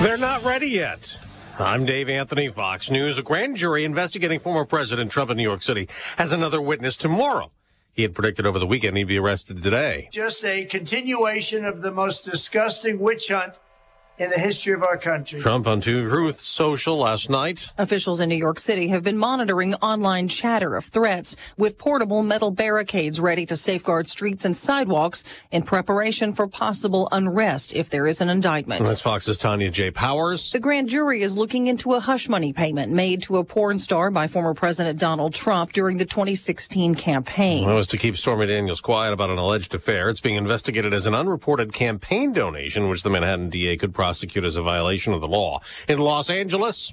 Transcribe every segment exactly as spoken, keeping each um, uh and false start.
They're not ready yet. I'm Dave Anthony, Fox News. A grand jury investigating former President Trump in New York City has another witness tomorrow. He had predicted over the weekend he'd be arrested today. Just a continuation of the most disgusting witch hunt in the history of our country. Trump on Truth Social last night. Officials in New York City have been monitoring online chatter of threats with portable metal barricades ready to safeguard streets and sidewalks in preparation for possible unrest if there is an indictment. And that's Fox's Tanya J. Powers. The grand jury is looking into a hush money payment made to a porn star by former President Donald Trump during the twenty sixteen campaign. That was to keep Stormy Daniels quiet about an alleged affair. It's being investigated as an unreported campaign donation, which the Manhattan D A could prosecute as a violation of the law. In Los Angeles,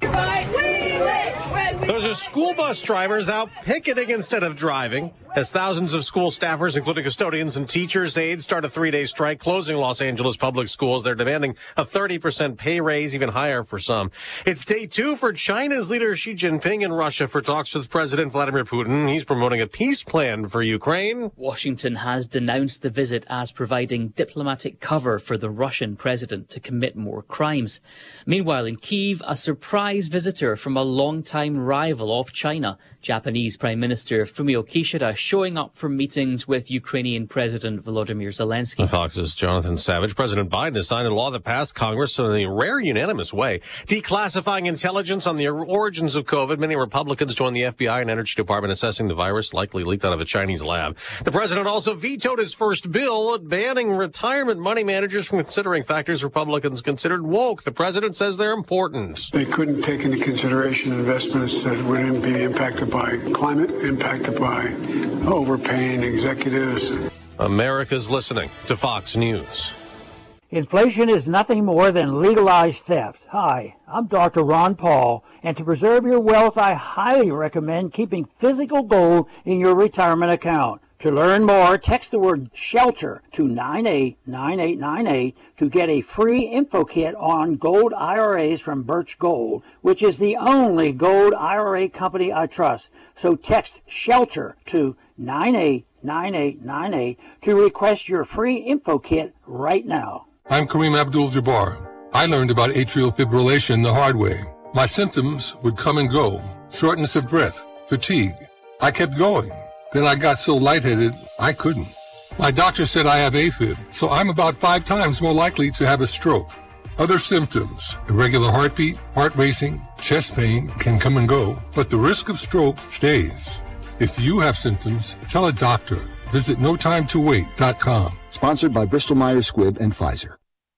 those are school bus drivers out picketing instead of driving as thousands of school staffers, including custodians and teachers' aides, start a three-day strike closing Los Angeles public schools. They're demanding a thirty percent pay raise, even higher for some. It's day two for China's leader Xi Jinping in Russia for talks with President Vladimir Putin. He's promoting a peace plan for Ukraine. Washington has denounced the visit as providing diplomatic cover for the Russian president to commit more crimes. Meanwhile, in Kyiv, a surprise visitor from a longtime rival of China, Japanese Prime Minister Fumio Kishida, showing up for meetings with Ukrainian President Volodymyr Zelensky. Fox's Jonathan Savage. President Biden has signed a law that passed Congress in a rare unanimous way, declassifying intelligence on the origins of COVID. Many Republicans joined the F B I and Energy Department assessing the virus likely leaked out of a Chinese lab. The president also vetoed his first bill banning retirement money managers from considering factors Republicans considered woke. The president says they're important. They couldn't take into consideration investments that wouldn't be impacted by climate, impacted by overpaying executives. America's listening to Fox News. Inflation is nothing more than legalized theft. Hi, I'm Doctor Ron Paul, and to preserve your wealth, I highly recommend keeping physical gold in your retirement account. To learn more, text the word SHELTER to nine eight nine eight nine eight to get a free info kit on gold I R As from Birch Gold, which is the only gold I R A company I trust. So text SHELTER to nine eight nine eight nine eight to request your free info kit right now. I'm Kareem Abdul-Jabbar. I learned about atrial fibrillation the hard way. My symptoms would come and go, shortness of breath, fatigue. I kept going. Then I got so lightheaded, I couldn't. My doctor said I have AFib, so I'm about five times more likely to have a stroke. Other symptoms, irregular heartbeat, heart racing, chest pain can come and go, but the risk of stroke stays. If you have symptoms, tell a doctor. Visit no time to wait dot com. Sponsored by Bristol Myers Squibb and Pfizer.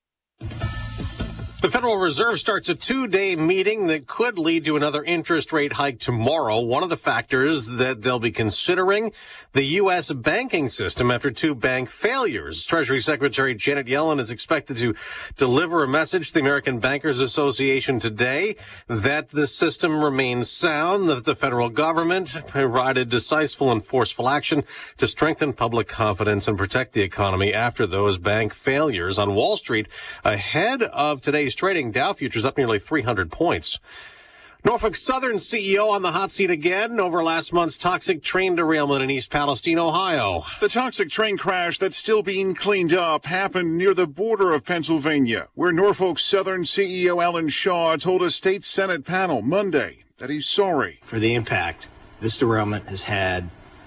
The Federal Reserve starts a two-day meeting that could lead to another interest rate hike tomorrow. One of the factors that they'll be considering, the U S banking system after two bank failures. Treasury Secretary Janet Yellen is expected to deliver a message to the American Bankers Association today that the system remains sound, that the federal government provided decisive and forceful action to strengthen public confidence and protect the economy after those bank failures. On Wall Street, ahead of today's trading, Dow futures up nearly three hundred points. Norfolk Southern C E O on the hot seat again over last month's toxic train derailment in East Palestine, Ohio. The toxic train crash that's still being cleaned up happened near the border of Pennsylvania, where Norfolk Southern C E O Alan Shaw told a state Senate panel Monday that he's sorry for the impact this derailment has had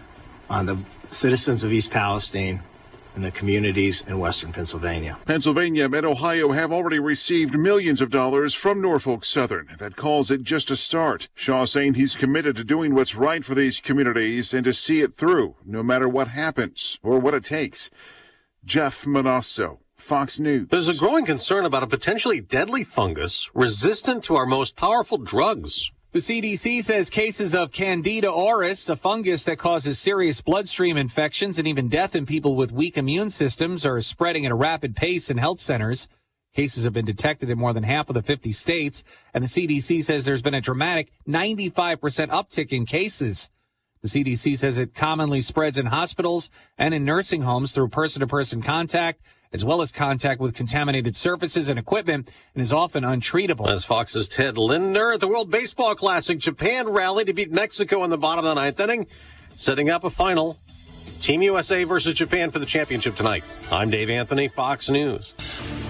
on the citizens of East Palestine and the communities in western Pennsylvania. Pennsylvania and Ohio have already received millions of dollars from Norfolk Southern. That calls it just a start. Shaw saying he's committed to doing what's right for these communities and to see it through, no matter what happens or what it takes. Jeff Manasso, Fox News. There's a growing concern about a potentially deadly fungus resistant to our most powerful drugs. The C D C says cases of Candida auris, a fungus that causes serious bloodstream infections and even death in people with weak immune systems, are spreading at a rapid pace in health centers. Cases have been detected in more than half of the fifty states, and the C D C says there's been a dramatic ninety-five percent uptick in cases. The C D C says it commonly spreads in hospitals and in nursing homes through person-to-person contact, as well as contact with contaminated surfaces and equipment, and is often untreatable. As Fox's Ted Lindner at the World Baseball Classic, Japan rallied to beat Mexico in the bottom of the ninth inning, setting up a final. Team U S A versus Japan for the championship tonight. I'm Dave Anthony, Fox News.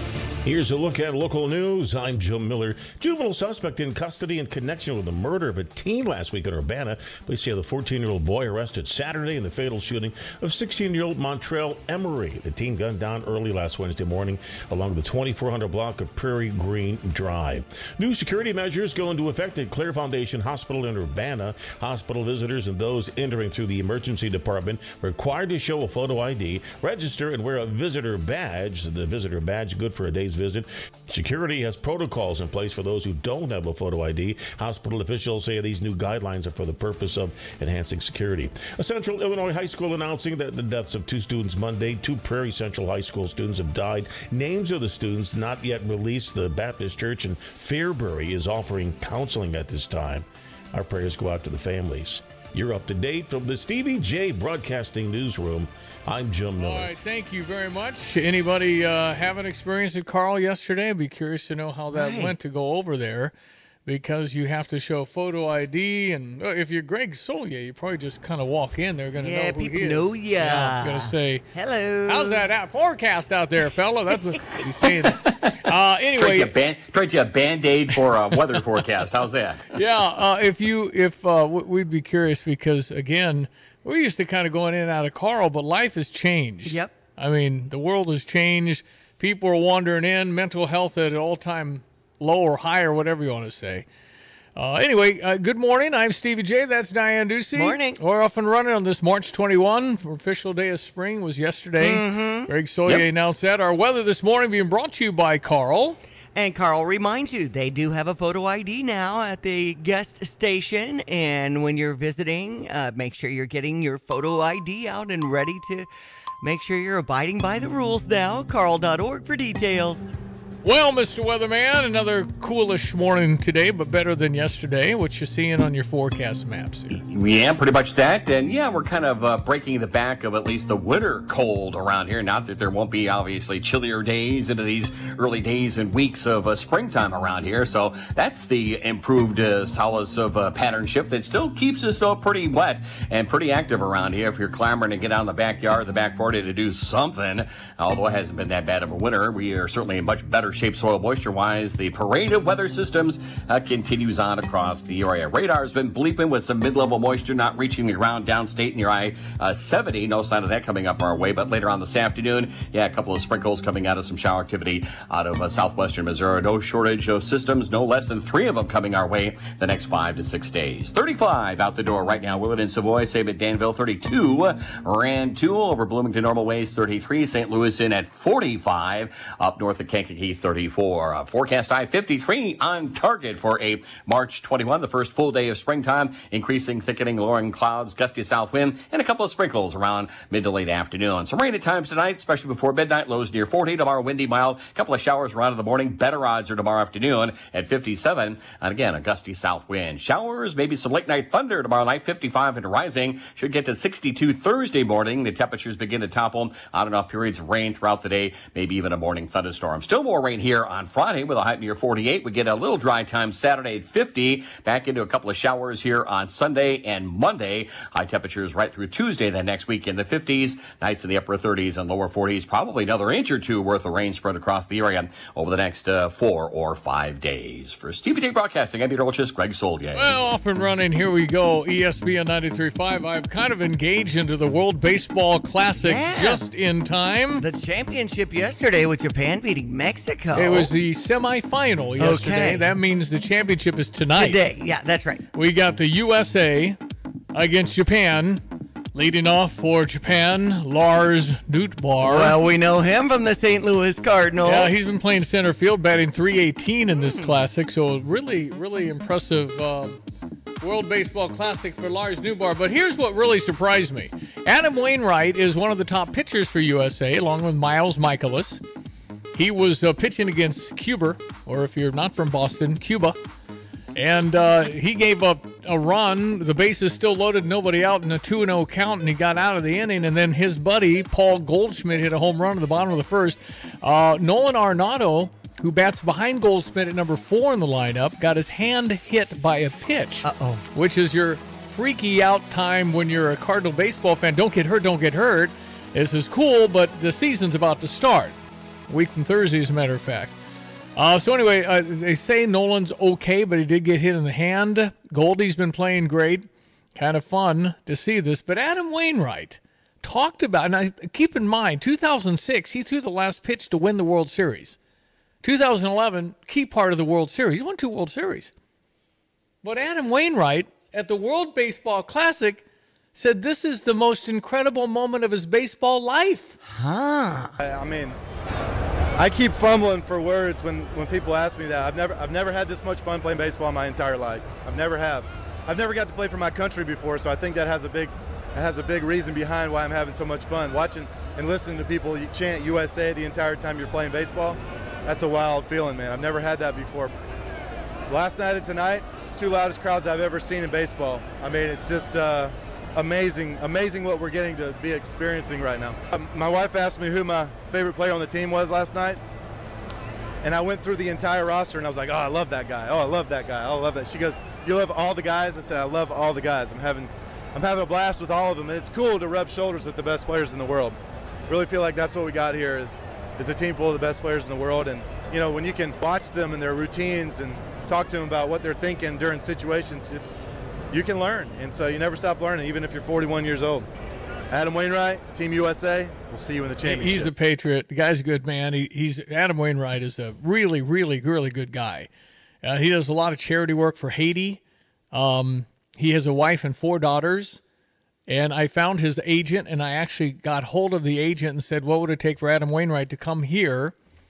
Here's a look at local news. I'm Jim Miller. Juvenile suspect in custody in connection with the murder of a teen last week in Urbana. Police say the fourteen-year-old boy arrested Saturday in the fatal shooting of sixteen-year-old Montrell Emery. The teen gunned down early last Wednesday morning along the twenty-four hundred block of Prairie Green Drive. New security measures go into effect at Clare Foundation Hospital in Urbana. Hospital visitors and those entering through the emergency department are required to show a photo I D, register, and wear a visitor badge. The visitor badge good for a day's visit. Security has protocols in place for those who don't have a photo I D. Hospital officials say these new guidelines are for the purpose of enhancing security. A Central Illinois high school announcing that the deaths of two students Monday. Two Prairie Central High School students have died. Names of the students not yet released. The Baptist Church in Fairbury is offering counseling at this time. Our prayers go out to the families. You're up to date from the Stevie J Broadcasting Newsroom. I'm Jim Miller. All right, thank you very much. Anybody uh, have an experience at Carl yesterday? I'd be curious to know how that Right. went to go over there, because you have to show photo I D, and uh, if you're Greg Solier, you probably just kind of walk in. They're going to Yeah, know who people he is. know ya. Yeah, going to say, hello. How's that out forecast out there, fella? That's what he's saying. Uh, anyway, Trade you a band, trade you a Band-Aid for a weather forecast. How's that? yeah, uh, if you, if uh, w- we'd be curious, because again, we're used to kind of going in and out of Carl, but life has changed. Yep. I mean, the world has changed. People are wandering in. Mental health at an all-time low or high, or whatever you want to say. Uh, anyway, uh, good morning. I'm Stevie J. That's Diane Ducey. Morning. We're off and running on this March twenty-first. Official day of spring was yesterday. Mm-hmm. Greg Solier Yep. announced that. Our weather this morning being brought to you by Carl. And Carl reminds you, they do have a photo I D now at the guest station. And when you're visiting, uh, make sure you're getting your photo I D out and ready to make sure you're abiding by the rules now. Carl dot org for details. Well, Mister Weatherman, another coolish morning today, but better than yesterday. What you seeing on your forecast maps here? Yeah, pretty much that. And yeah, we're kind of uh, breaking the back of at least the winter cold around here. Not that there won't be obviously chillier days into these early days and weeks of uh, springtime around here. So that's the improved uh, solace of uh, pattern shift that still keeps us though pretty wet and pretty active around here. If you're clamoring to get out in the backyard, the back forty to do something, although it hasn't been that bad of a winter, we are certainly in much better shape soil moisture wise. The parade of weather systems uh, continues on across the area. Radar's been bleeping with some mid-level moisture not reaching the ground downstate near I seventy. No sign of that coming up our way, but later on this afternoon, yeah, a couple of sprinkles coming out of some shower activity out of uh, southwestern Missouri. No shortage of systems, no less than three of them coming our way the next five to six days. thirty-five out the door right now. Willett and Savoy, same at Danville, thirty-two. Rantoul over Bloomington Normal Ways, thirty-three. Saint Louis in at forty-five. Up north of Kankakee, thirty-four. Uh, forecast high fifty-three on target for a March twenty-first, the first full day of springtime. Increasing, thickening, lowering clouds, gusty south wind, and a couple of sprinkles around mid to late afternoon. Some rain at times tonight, especially before midnight. Lows near forty. Tomorrow, windy, mild. A couple of showers around in the morning. Better odds are tomorrow afternoon at fifty-seven. And again, a gusty south wind. Showers, maybe some late night thunder tomorrow night. fifty-five and rising. Should get to sixty-two Thursday morning. The temperatures begin to topple. On and off periods of rain throughout the day. Maybe even a morning thunderstorm. Still more rain here on Friday with a high near forty-eight. We get a little dry time Saturday at fifty. Back into a couple of showers here on Sunday and Monday. High temperatures right through Tuesday then next week in the fifties. Nights in the upper thirties and lower forties. Probably another inch or two worth of rain spread across the area over the next uh, four or five days. For Stevie J Broadcasting, I'm meteorologist Greg Solier. Well, off and running, here we go. E S P N ninety-three point five. I've kind of engaged into the World Baseball Classic Yeah. just in time. The championship yesterday with Japan beating Mexico. It was the semifinal yesterday. Okay. That means the championship is tonight. Today. Yeah, that's right. We got the U S A against Japan. Leading off for Japan, Lars Nootbaar. Well, we know him from the Saint Louis Cardinals. Yeah, he's been playing center field, batting three eighteen in this classic. So really, really impressive uh, World Baseball Classic for Lars Nootbaar. But here's what really surprised me. Adam Wainwright is one of the top pitchers for U S A, along with Miles Michaelis. He was uh, pitching against Cuba, or if you're not from Boston, Cuba. And uh, he gave up a run. The base is still loaded, nobody out in a two and oh count, and he got out of the inning. And then his buddy, Paul Goldschmidt, hit a home run at the bottom of the first. Uh, Nolan Arenado, who bats behind Goldschmidt at number four in the lineup, got his hand hit by a pitch, Uh-oh. which is your freaky out time when you're a Cardinal baseball fan. Don't get hurt, don't get hurt. This is cool, but the season's about to start. A week from Thursday, as a matter of fact. Uh, so anyway, uh, they say Nolan's okay, but he did get hit in the hand. Goldie's been playing great. Kind of fun to see this. But Adam Wainwright talked about, and I, keep in mind, two thousand six, he threw the last pitch to win the World Series. two thousand eleven, key part of the World Series. He won two World Series. But Adam Wainwright at the World Baseball Classic said this is the most incredible moment of his baseball life. Huh. I, I mean, I keep fumbling for words when, when people ask me that. I've never I've never had this much fun playing baseball in my entire life. I've never have. I've never got to play for my country before, so I think that has a big that has a big reason behind why I'm having so much fun. Watching and listening to people chant U S A the entire time you're playing baseball, that's a wild feeling, man. I've never had that before. Last night and tonight, two loudest crowds I've ever seen in baseball. I mean, it's just uh, amazing, amazing what we're getting to be experiencing right now. Um, my wife asked me who my favorite player on the team was last night, and I went through the entire roster, and I was like, oh, I love that guy. Oh, I love that guy. Oh, I love that. She goes, you love all the guys? I said, I love all the guys. I'm having, I'm having a blast with all of them, and it's cool to rub shoulders with the best players in the world. Really feel like that's what we got here is, is a team full of the best players in the world, and you know, when you can watch them and their routines and talk to them about what they're thinking during situations, it's you can learn, and so you never stop learning, even if you're forty-one years old. Adam Wainwright, Team U S A. We'll see you in the championship. He's a Patriot. The guy's a good man. He, he's Adam Wainwright is a really, really, really good guy. Uh, he does a lot of charity work for Haiti. Um, he has a wife and four daughters. And I found his agent, and I actually got hold of the agent and said, what would it take for Adam Wainwright to come here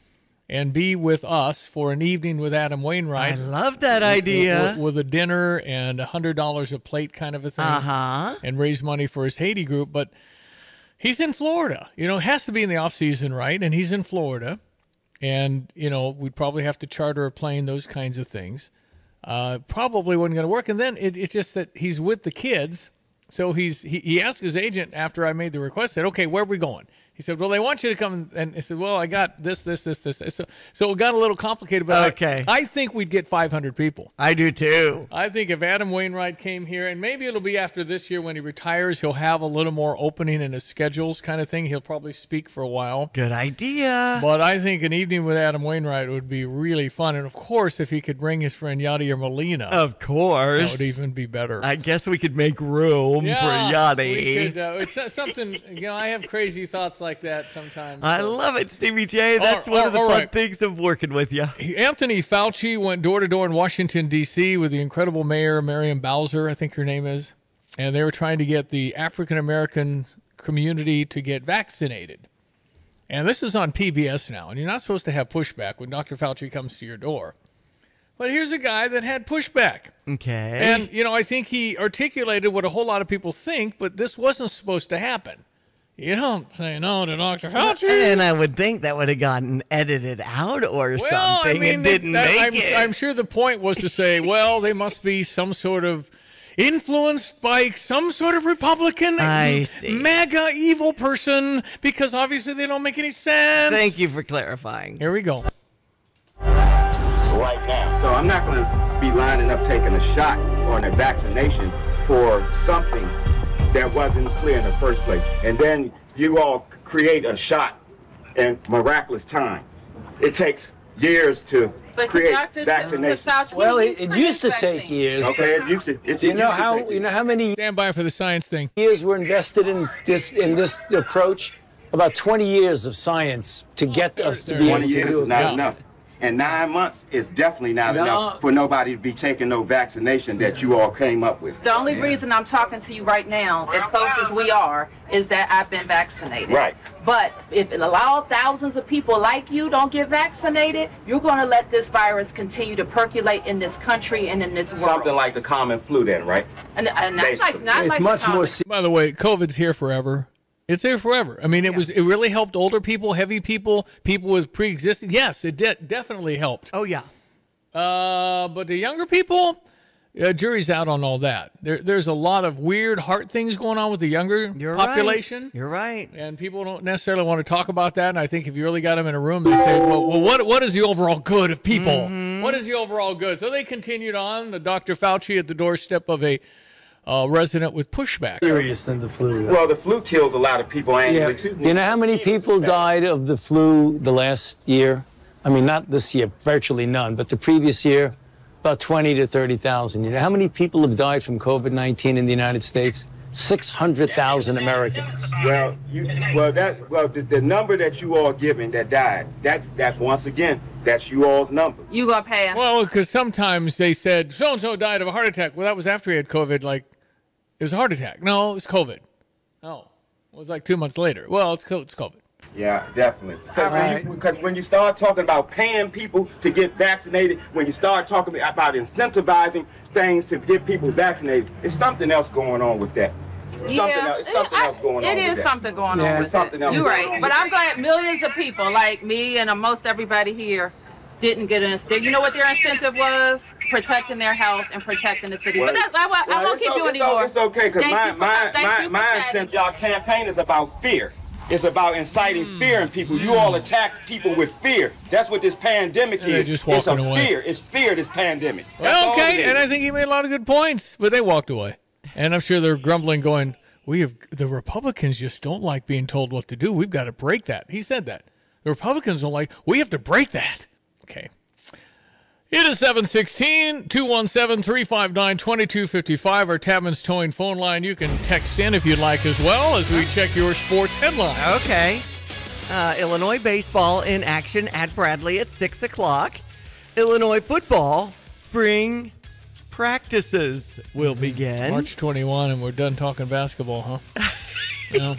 and be with us for an evening with Adam Wainwright? I love that idea. With, with a dinner and one hundred dollars a plate kind of a thing. Uh-huh. And raise money for his Haiti group. But he's in Florida. You know, it has to be in the off season, right? And he's in Florida. And, you know, we'd probably have to charter a plane, those kinds of things. Uh, probably wasn't going to work. And then it, it's just that he's with the kids. So he's he, he asked his agent after I made the request, said, okay, where are we going? He said, well, they want you to come. And he said, well, I got this, this, this, this. So, so it got a little complicated. But okay. I, I think we'd get five hundred people. I do, too. I think if Adam Wainwright came here, and maybe it'll be after this year when he retires, he'll have a little more opening in his schedules kind of thing. He'll probably speak for a while. Good idea. But I think an evening with Adam Wainwright would be really fun. And, of course, if he could bring his friend Yadier Molina. Of course. That would even be better. I guess we could make room yeah, for Yadi. We could, uh, it's something, you know, I have crazy thoughts like that sometimes. I love it, Stevie J. That's all, one of the fun right. things of working with you. Anthony Fauci went door-to-door in Washington, D C with the incredible mayor, Marion Bowser, I think her name is. And they were trying to get the African-American community to get vaccinated. And this is on P B S now. And you're not supposed to have pushback when Doctor Fauci comes to your door. But here's a guy that had pushback. Okay. And, you know, I think he articulated what a whole lot of people think, but this wasn't supposed to happen. You don't say no to Doctor Fauci. And I would think that would have gotten edited out or well, something. I mean, and didn't that, make I'm, it. I'm sure the point was to say, well, they must be some sort of influenced by some sort of Republican, I see. MAGA evil person, because obviously they don't make any sense. Thank you for clarifying. Here we go. Right now. So I'm not going to be lining up taking a shot or a vaccination for something that wasn't clear in the first place. And then you all create a shot in miraculous time. It takes years to but create Doctor vaccination. Well, it, it used to take years. Okay, it used to. It, you it know used how to take you know how many stand by for the science thing. Years were invested in this in this approach. About twenty years of science to get us to be able twenty to years do is it. not Yeah. enough. And nine months is definitely not No. enough for nobody to be taking no vaccination that you all came up with. The only reason I'm talking to you right now, as close as we are, is that I've been vaccinated. Right. But if it allow thousands of people like you don't get vaccinated, you're going to let this virus continue to percolate in this country and in this world. Something like the common flu then, right? And, and not like, not It's like much the common. more. By the way, COVID's here forever. It's here forever. I mean, it was. It really helped older people, heavy people, people with pre-existing. Yes, it de- definitely helped. Oh, yeah. Uh, but the younger people, uh, jury's out on all that. There, there's a lot of weird heart things going on with the younger You're population. Right. You're right. And people don't necessarily want to talk about that. And I think if you really got them in a room, they'd say, well, well what, what is the overall good of people? Mm-hmm. What is the overall good? So they continued on. The Doctor Fauci at the doorstep of a uh, resident with pushback. Serious than the flu. Well, the flu kills a lot of people annually, Yeah. too. You know how many people died of the flu the last year? I mean, not this year, virtually none, but the previous year, about twenty to thirty thousand. You know how many people have died from COVID nineteen in the United States? six hundred thousand Americans. Well, you, well, that, well, the, the number that you all giving that died, that's, that's once again, that's you all's number. You gonna pay us? Well, because sometimes they said so-and-so died of a heart attack. Well, that was after he had COVID. Like, it was a heart attack. No, it was COVID. Oh, it was like two months later. Well, it's it's COVID. Yeah, definitely. Because when, right. when you start talking about paying people to get vaccinated, when you start talking about incentivizing things to get people vaccinated, there's something else going on with that. Something yeah, else, it's something I, else going it on. It with is that. something going yeah, on. With something that. else. You're going right, on but with I'm glad millions of people like me and uh, most everybody here didn't get an incentive. You know what their incentive was? Protecting their health and protecting the city. Well, but that's, I, I, well, I won't keep o- you it's anymore. O- it's okay, because my, for, my, my, my incentive, y'all campaign is about fear. It's about inciting mm. fear in people. You all attack people with fear. That's what this pandemic and is. Just it's a away. fear. It's fear, this pandemic. That's Well, okay, all and I think he made a lot of good points, but they walked away. And I'm sure they're grumbling, going, we have the Republicans just don't like being told what to do. We've got to break that. He said that. The Republicans don't like, we have to break that. Okay. It is seven sixteen, two one seven, three five nine, two two five five, our Tapman's Towing phone line. You can text in if you'd like as well as we check your sports headlines. Okay. Uh, Illinois baseball in action at Bradley at six o'clock. Illinois football spring practices will begin. March twenty-first, and we're done talking basketball, huh? Well,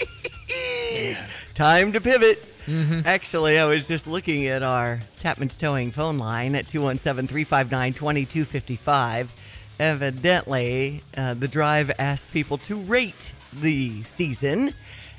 time to pivot. Mm-hmm. Actually, I was just looking at our Tapman's Towing phone line at two one seven, three five nine, two two five five. Evidently, uh, the drive asked people to rate the season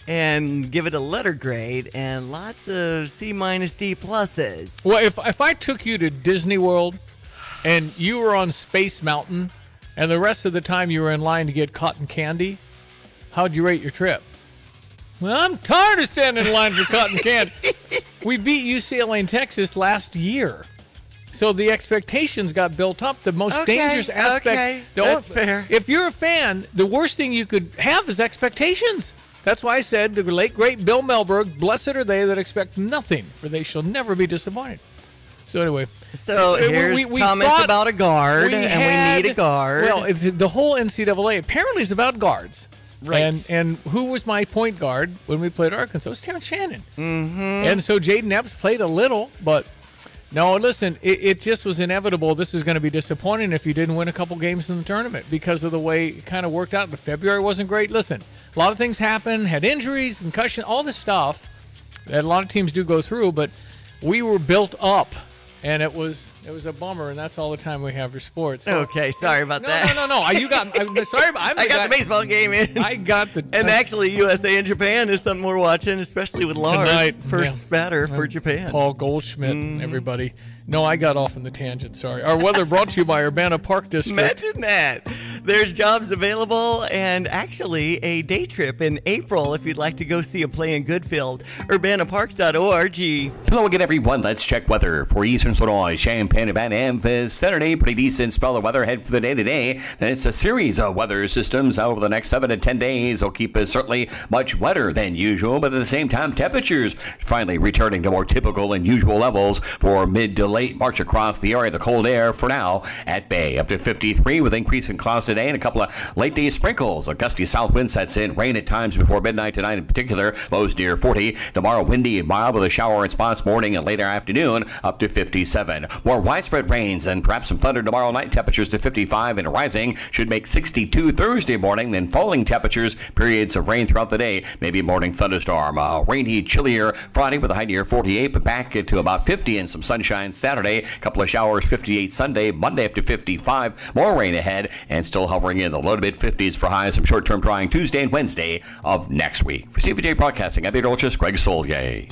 and give it a letter grade, and lots of C minus D pluses. Well, if if I took you to Disney World and you were on Space Mountain and the rest of the time you were in line to get cotton candy, how'd you rate your trip? Well, I'm tired of standing in line for cotton candy. We beat U C L A and Texas last year. So the expectations got built up. The most okay, dangerous aspect. Okay, the that's only, fair. If you're a fan, the worst thing you could have is expectations. That's why I said the late, great Bill Melberg, blessed are they that expect nothing, for they shall never be disappointed. So anyway. So we, here's we, we comments about a guard, we and had, we need a guard. Well, it's, the whole N C double A apparently is about guards. Right. And and who was my point guard when we played Arkansas? It was Terrence Shannon. Mm-hmm. And so Jaden Epps played a little, but no, listen, it, it just was inevitable. This is going to be disappointing if you didn't win a couple games in the tournament because of the way it kind of worked out. The February wasn't great. Listen, a lot of things happened, had injuries, concussion, all this stuff that a lot of teams do go through, but we were built up. And it was it was a bummer, and that's all the time we have for sports. So, okay, sorry about no, that. No, no, no, no. You got. I'm sorry, but I'm I got guy, the baseball game in. I got the. And actually, U S A and Japan is something we're watching, especially with Lars, tonight, first yeah. batter for Japan. Paul Goldschmidt, mm. everybody. No, I got off on the tangent. Sorry. Our weather brought to you by Urbana Park District. Imagine that. There's jobs available and actually a day trip in April if you'd like to go see a play in Goodfield. Urbana Parks dot org. Hello again, everyone. Let's check weather for Eastern Illinois, Champaign, Urbana, and Saturday. Pretty decent spell of weather ahead for the day today. And it's a series of weather systems over the next seven to ten days. Will keep us certainly much wetter than usual, but at the same time, temperatures finally returning to more typical and usual levels for mid to late March across the area. The cold air for now at bay up to fifty-three with increasing clouds today and a couple of late day sprinkles. A gusty south wind sets in. Rain at times before midnight tonight in particular. Lows near forty. Tomorrow windy and mild with a shower in spots morning and later afternoon up to fifty-seven. More widespread rains and perhaps some thunder tomorrow night. Temperatures to fifty-five and rising. Should make sixty-two Thursday morning. Then falling temperatures. Periods of rain throughout the day. Maybe a morning thunderstorm. Uh, rainy, chillier Friday with a high near forty-eight, but back to about fifty and some sunshine Saturday. A couple of showers, fifty-eight Sunday. Monday up to fifty-five. More rain ahead and still hovering in the low to mid fifties for highs. Some short-term drying Tuesday and Wednesday of next week. For C V J Broadcasting, I'm meteorologist Greg Solier.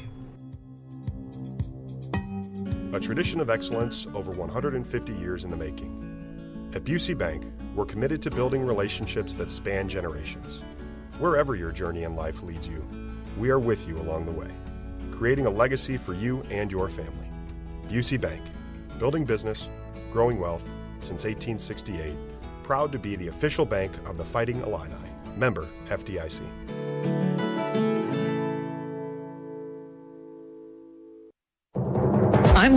A tradition of excellence over one hundred fifty years in the making. At Busey Bank, we're committed to building relationships that span generations. Wherever your journey in life leads you, we are with you along the way, creating a legacy for you and your family. Busey Bank, building business, growing wealth since eighteen sixty-eight, proud to be the official bank of the Fighting Illini. Member F D I C. I'm Liz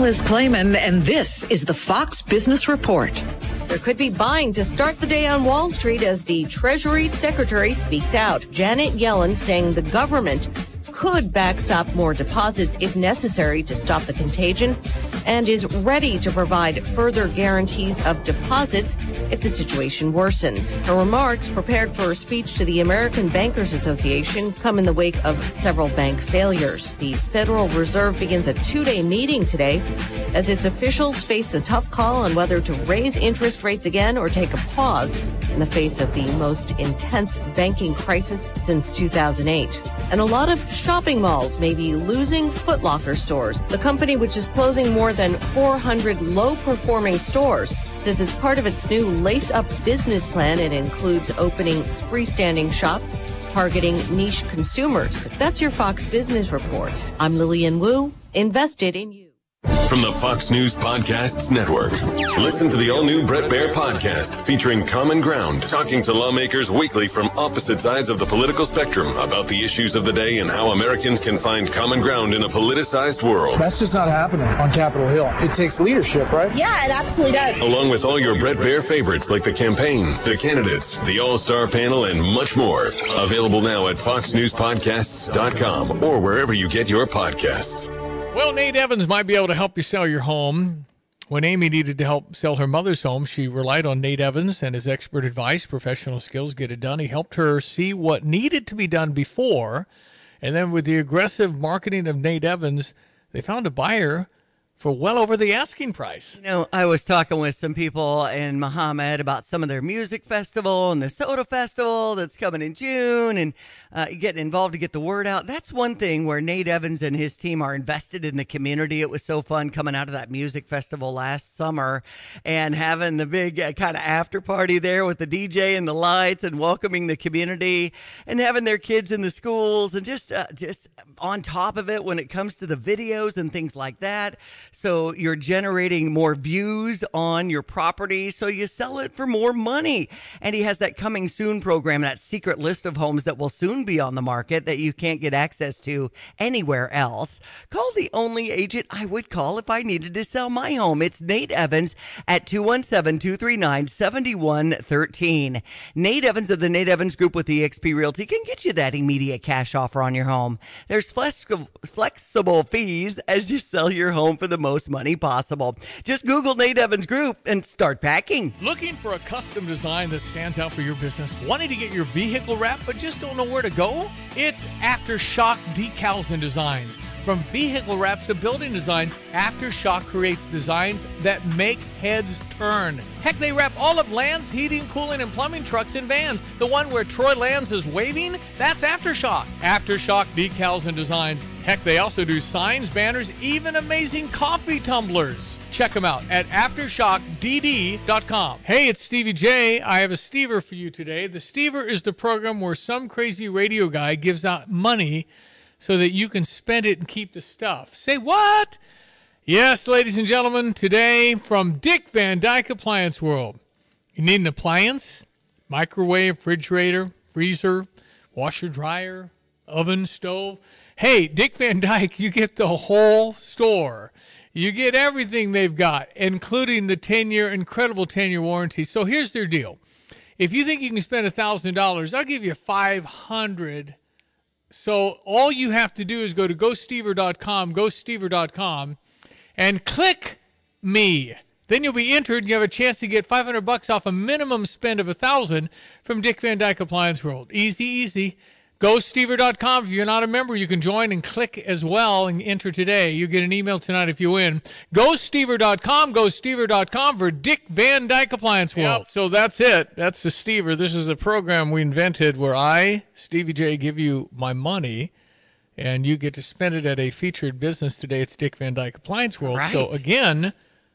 Liz Clayman, and this is the Fox Business Report. There could be buying to start the day on Wall Street as the Treasury Secretary speaks out. Janet Yellen saying the government could backstop more deposits if necessary to stop the contagion and is ready to provide further guarantees of deposits if the situation worsens. Her remarks, prepared for a speech to the American Bankers Association, come in the wake of several bank failures. The Federal Reserve begins a two-day meeting today as its officials face the tough call on whether to raise interest rates again or take a pause in the face of the most intense banking crisis since two thousand eight. And a lot of shopping malls may be losing Foot Locker stores. The company, which is closing more than four hundred low-performing stores, says it's part of its new Lace Up business plan. It includes opening freestanding shops targeting niche consumers. That's your Fox Business Report. I'm Lillian Wu, invested in you. From the Fox News Podcasts Network. Listen to the all-new Bret Baier podcast featuring Common Ground, talking to lawmakers weekly from opposite sides of the political spectrum about the issues of the day and how Americans can find common ground in a politicized world. That's just not happening on Capitol Hill. It takes leadership, right? Yeah, it absolutely does. Along with all your Bret Baier favorites like the campaign, the candidates, the all-star panel, and much more. Available now at fox news podcasts dot com or wherever you get your podcasts. Well, Nate Evans might be able to help you sell your home. When Amy needed to help sell her mother's home, she relied on Nate Evans and his expert advice, professional skills, get it done. He helped her see what needed to be done before. And then with the aggressive marketing of Nate Evans, they found a buyer for well over the asking price. You know, I was talking with some people in Muhammad about some of their music festival and the soda festival that's coming in June and uh, getting involved to get the word out. That's one thing where Nate Evans and his team are invested in the community. It was so fun coming out of that music festival last summer and having the big uh, kind of after party there with the D J and the lights and welcoming the community and having their kids in the schools and just, uh, just on top of it when it comes to the videos and things like that. So you're generating more views on your property, so you sell it for more money. And he has that coming soon program, that secret list of homes that will soon be on the market that you can't get access to anywhere else. Call the only agent I would call if I needed to sell my home. It's Nate Evans at two one seven, two three nine, seven one one three. Nate Evans of the Nate Evans Group with E X P Realty can get you that immediate cash offer on your home. There's flex- flexible fees as you sell your home for the most money possible. Just Google Nate Evans Group and start packing. Looking for a custom design that stands out for your business? Wanting to get your vehicle wrapped but just don't know where to go? It's Aftershock Decals and Designs. From vehicle wraps to building designs, Aftershock creates designs that make heads turn. Heck, they wrap all of Land's heating, cooling, and plumbing trucks and vans. The one where Troy Lands is waving, that's Aftershock. Aftershock Decals and Designs. Heck, they also do signs, banners, even amazing coffee tumblers. Check them out at aftershock d d dot com. Hey, it's Stevie J. I have a Stever for you today. The Stever is the program where some crazy radio guy gives out money so that you can spend it and keep the stuff. Say what? Yes, ladies and gentlemen, today from Dick Van Dyke Appliance World. You need an appliance, microwave, refrigerator, freezer, washer, dryer, oven, stove. Hey, Dick Van Dyke, you get the whole store. You get everything they've got, including the ten-year, incredible ten-year warranty. So here's their deal. If you think you can spend one thousand dollars, I'll give you five hundred dollars. So all you have to do is go to go stever dot com, go stever dot com, and click me. Then you'll be entered and you have a chance to get five hundred bucks off a minimum spend of one thousand dollars from Dick Van Dyke Appliance World. Easy, easy. go stever dot com. If you're not a member, you can join and click as well and enter today. You get an email tonight if you win. go stever dot com, go stever dot com for Dick Van Dyke Appliance World. Yep. So that's it. That's the Stever. This is the program we invented where I, Stevie J, give you my money and you get to spend it at a featured business today. It's Dick Van Dyke Appliance World. Right. So again,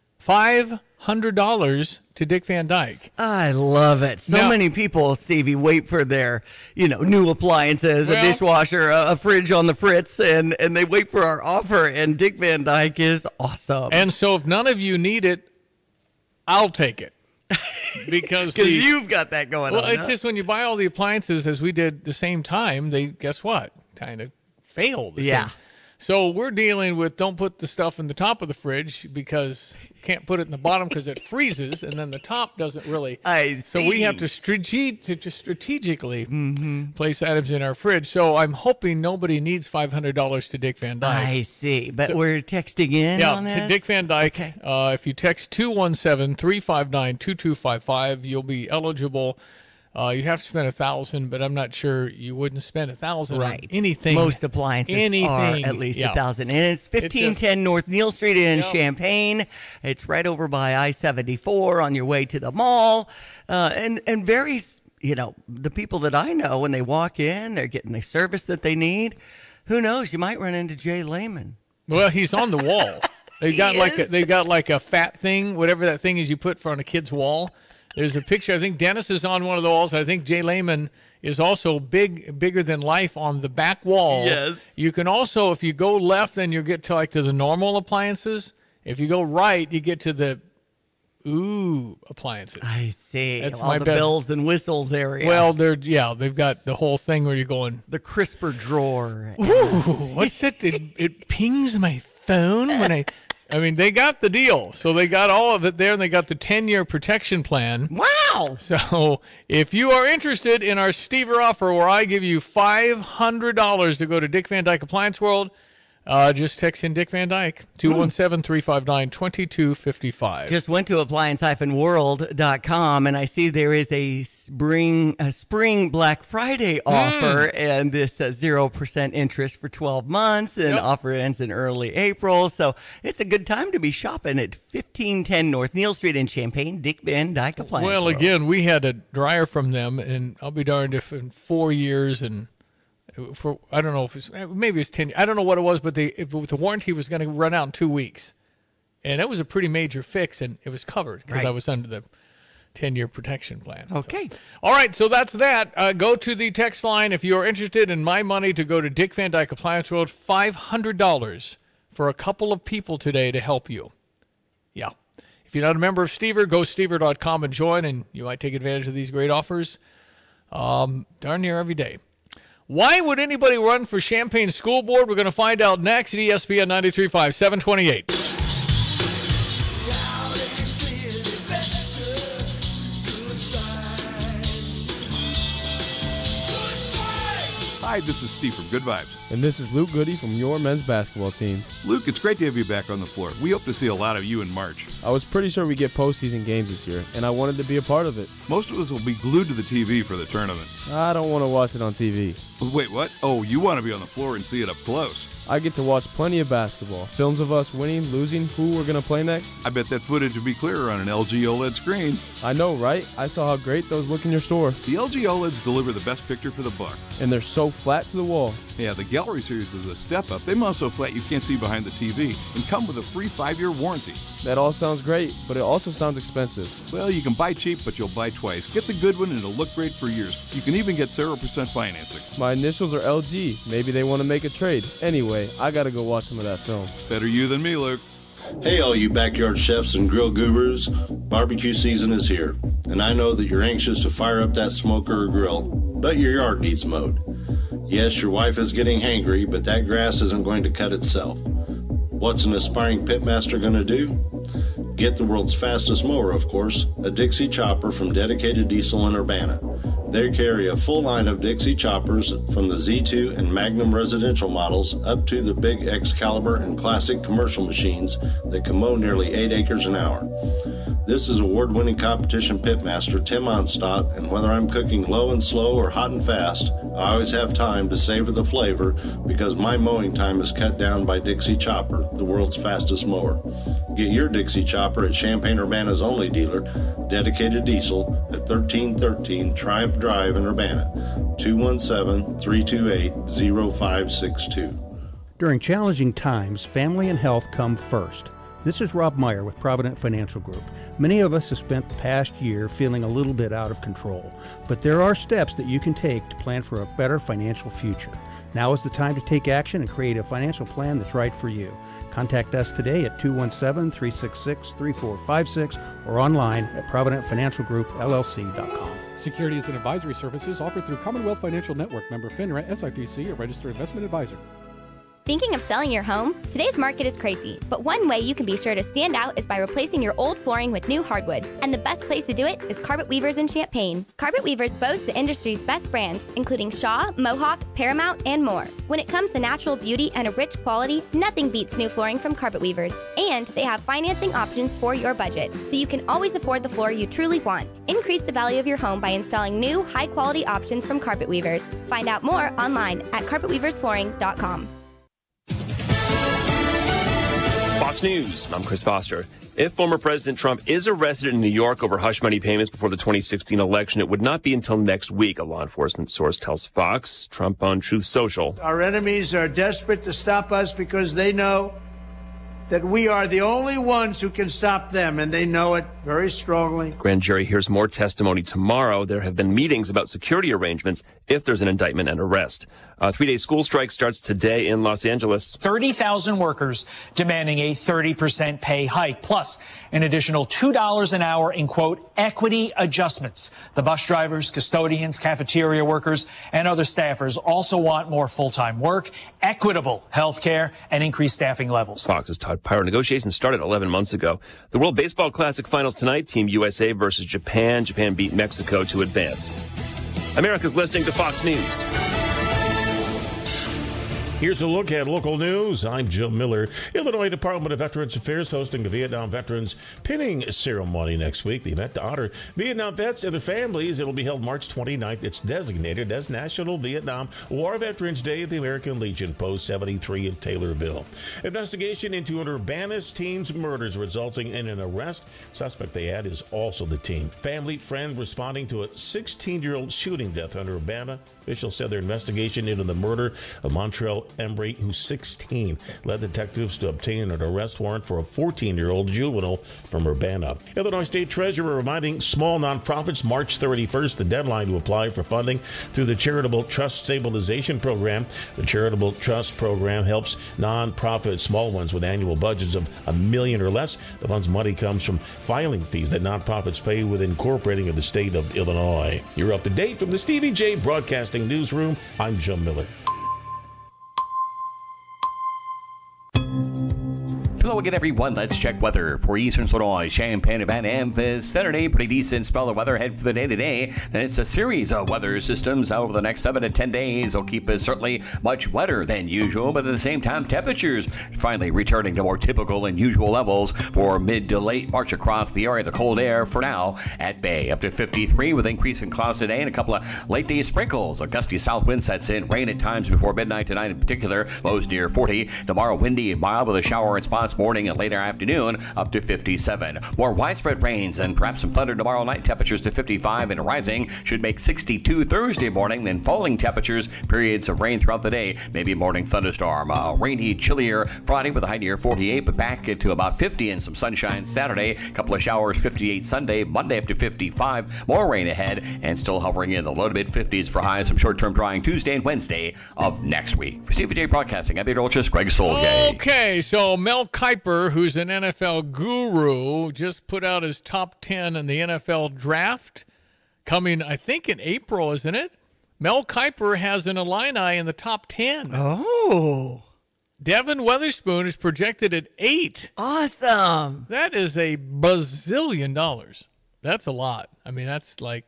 five hundred dollars to Dick Van Dyke. I love it. So now, many people, Stevie, wait for their, you know, new appliances, well, a dishwasher, a, a fridge on the fritz, and, and they wait for our offer, and Dick Van Dyke is awesome. And so if none of you need it, I'll take it. Because you've got that going well, on. Well, it's huh? just when you buy all the appliances, as we did the same time, they, guess what, kind of fail. The yeah. same. So we're dealing with don't put the stuff in the top of the fridge because you can't put it in the bottom because it freezes, and then the top doesn't really. I see. So we have to, strate- to, to strategically mm-hmm. place items in our fridge. So I'm hoping nobody needs five hundred dollars to Dick Van Dyke. I see. But So- we're texting in Yeah, on this? to Dick Van Dyke. Okay. Uh, if you text two one seven, three five nine, two two five five, you'll be eligible. Uh, you have to spend a thousand, but I'm not sure you wouldn't spend a thousand Right. on anything. Most appliances anything, are at least a yeah. thousand. And it's fifteen ten just- North Neal Street in Yep. Champaign. It's right over by I seventy-four on your way to the mall. Uh, and, and very, you know, the people that I know, when they walk in, they're getting the service that they need. Who knows? You might run into Jay Lehman. Well, he's on the wall. They He got like a, is? they got like a fat thing, whatever that thing is you put on a kid's wall. There's a picture. I think Dennis is on one of the walls. I think Jay Lehman is also big, bigger than life on the back wall. Yes. You can also, if you go left, then you get to like to the normal appliances. If you go right, you get to the ooh appliances. I see. That's All my the best. bells and whistles area. Well, they're yeah, they've got the whole thing where you're going. The crisper drawer. Ooh, what's that? It, it pings my phone when I. I mean, they got the deal. So they got all of it there, and they got the ten-year protection plan. Wow. So if you are interested in our Stever offer where I give you five hundred dollars to go to Dick Van Dyke Appliance World, uh, just text in Dick Van Dyke, two one seven, three five nine, two two five five. Just went to appliance dash world dot com, and I see there is a spring a spring Black Friday offer, and this says zero percent interest for twelve months, and Yep. offer ends in early April. So it's a good time to be shopping at fifteen ten North Neal Street in Champaign, Dick Van Dyke Appliance Well, World. again, we had a dryer from them, and I'll be darned if in four years and for I don't know if it's maybe it's ten. I don't know what it was, but they if the warranty was going to run out in two weeks, and it was a pretty major fix, and it was covered because Right. I was under the ten-year protection plan. Okay. So. All right, so that's that. Uh, go to the text line if you are interested in my money to go to Dick Van Dyke Appliance World. Five hundred dollars for a couple of people today to help you. Yeah. If you're not a member of Stever, go stever dot com and join, and you might take advantage of these great offers um, darn near every day. Why would anybody run for Champaign School Board? We're going to find out next at E S P N ninety-three point five, seven twenty-eight. Hi, this is Steve from Good Vibes. And this is Luke Goody from your men's basketball team. Luke, it's great to have you back on the floor. We hope to see a lot of you in March. I was pretty sure we get postseason games this year, and I wanted to be a part of it. Most of us will be glued to the T V for the tournament. I don't want to watch it on T V. Wait, what? Oh, you want to be on the floor and see it up close. I get to watch plenty of basketball. Films of us winning, losing, who we're going to play next. I bet that footage would be clearer on an L G OLED screen. I know, right? I saw how great those look in your store. The L G OLEDs deliver the best picture for the buck. And they're so flat to the wall. Yeah, the Gallery Series is a step up. They mount so flat you can't see behind the T V and come with a free five-year warranty. That all sounds great, but it also sounds expensive. Well, you can buy cheap, but you'll buy twice. Get the good one and it'll look great for years. You can even get zero percent financing. My initials are L G. Maybe they want to make a trade. Anyway, I gotta go watch some of that film. Better you than me, Luke. Hey, all you backyard chefs and grill gurus. Barbecue season is here, and I know that you're anxious to fire up that smoker or grill, but your yard needs mowed. Yes, your wife is getting hangry, but that grass isn't going to cut itself. What's an aspiring pitmaster going to do? Get the world's fastest mower, of course, a Dixie Chopper from Dedicated Diesel in Urbana. They carry a full line of Dixie Choppers from the Z two and Magnum residential models up to the big Excalibur and classic commercial machines that can mow nearly eight acres an hour. This is award-winning competition pitmaster Tim Onstott, and whether I'm cooking low and slow or hot and fast, I always have time to savor the flavor because my mowing time is cut down by Dixie Chopper, the world's fastest mower. Get your Dixie Chopper at Champaign-Urbana's only dealer, Dedicated Diesel, at thirteen thirteen Triumph Drive in Urbana, two one seven, three two eight, zero five six two. During challenging times, family and health come first. This is Rob Meyer with Provident Financial Group. Many of us have spent the past year feeling a little bit out of control, but there are steps that you can take to plan for a better financial future. Now is the time to take action and create a financial plan that's right for you. Contact us today at two one seven, three six six, three four five six or online at provident financial group L L C dot com. Securities and advisory services offered through Commonwealth Financial Network, member FINRA, S I P C, a registered investment advisor. Thinking of selling your home? Today's market is crazy, but one way you can be sure to stand out is by replacing your old flooring with new hardwood. And the best place to do it is Carpet Weavers in Champaign. Carpet Weavers boast the industry's best brands, including Shaw, Mohawk, Paramount, and more. When it comes to natural beauty and a rich quality, nothing beats new flooring from Carpet Weavers. And they have financing options for your budget, so you can always afford the floor you truly want. Increase the value of your home by installing new, high-quality options from Carpet Weavers. Find out more online at carpet weavers flooring dot com. Fox News, I'm Chris Foster. If former President Trump is arrested in New York over hush money payments before the twenty sixteen election, it would not be until next week, a law enforcement source tells Fox. Trump on Truth Social. Our enemies are desperate to stop us because they know that we are the only ones who can stop them, and they know it very strongly. Grand jury hears more testimony tomorrow. There have been meetings about security arrangements if there's an indictment and arrest. A three-day school strike starts today in Los Angeles. thirty thousand workers demanding a thirty percent pay hike, plus an additional two dollars an hour in, quote, equity adjustments. The bus drivers, custodians, cafeteria workers, and other staffers also want more full-time work, equitable health care, and increased staffing levels. Fox's Todd Pyro. Negotiations started eleven months ago. The World Baseball Classic finals tonight, Team U S A versus Japan. Japan beat Mexico to advance. America's listening to Fox News. Here's a look at local news. I'm Joe Miller. Illinois Department of Veterans Affairs hosting a Vietnam Veterans Pinning Ceremony next week. The event to honor Vietnam vets and their families. It'll be held March twenty-ninth. It's designated as National Vietnam War Veterans Day at the American Legion Post seventy-three in Taylorville. Investigation into an Urbanus teen's murders resulting in an arrest. Suspect, they add, is also the teen. Family friend responding to a sixteen-year-old shooting death under Urbana. Officials said their investigation into the murder of Montrell Embry, who's sixteen, led detectives to obtain an arrest warrant for a fourteen-year-old juvenile from Urbana. Illinois State Treasurer reminding small nonprofits March thirty-first, the deadline to apply for funding through the Charitable Trust Stabilization Program. The Charitable Trust Program helps nonprofits, small ones with annual budgets of a million or less. The fund's money comes from filing fees that nonprofits pay with incorporating of the state of Illinois. You're up to date from the Stevie J Broadcasting Newsroom. I'm Joe Miller. Hello again, everyone. Let's check weather for Eastern Illinois, Champaign-Urbana, and Vicinity. Pretty decent spell of weather ahead for the day today. And it's a series of weather systems over the next seven to ten days. Will keep us certainly much wetter than usual, but at the same time, temperatures finally returning to more typical and usual levels for mid to late March across the area. The cold air for now at bay up to fifty-three with increasing clouds today and a couple of late day sprinkles. A gusty south wind sets in. Rain at times before midnight tonight in particular. Lows near forty. Tomorrow windy and mild with a shower in spots morning and later afternoon up to fifty-seven. More widespread rains and perhaps some thunder tomorrow night. Temperatures to fifty-five and rising should make sixty-two Thursday morning. Then falling temperatures, periods of rain throughout the day. Maybe a morning thunderstorm. Uh, rainy, chillier Friday with a high near forty-eight, but back to about fifty and some sunshine Saturday. A couple of showers, fifty-eight Sunday. Monday up to fifty-five. More rain ahead and still hovering in the low to mid fifties for highs. Some short-term drying Tuesday and Wednesday of next week. For Stevie J Broadcasting, I'm meteorologist Greg Solgay. Okay, so Mel Kiper, who's an N F L guru, just put out his top ten in the N F L draft coming, I think, in April, isn't it? Mel Kiper has an Illini in the top ten. Oh. Devin Weatherspoon is projected at eight. Awesome. That is a bazillion dollars. That's a lot. I mean, that's like,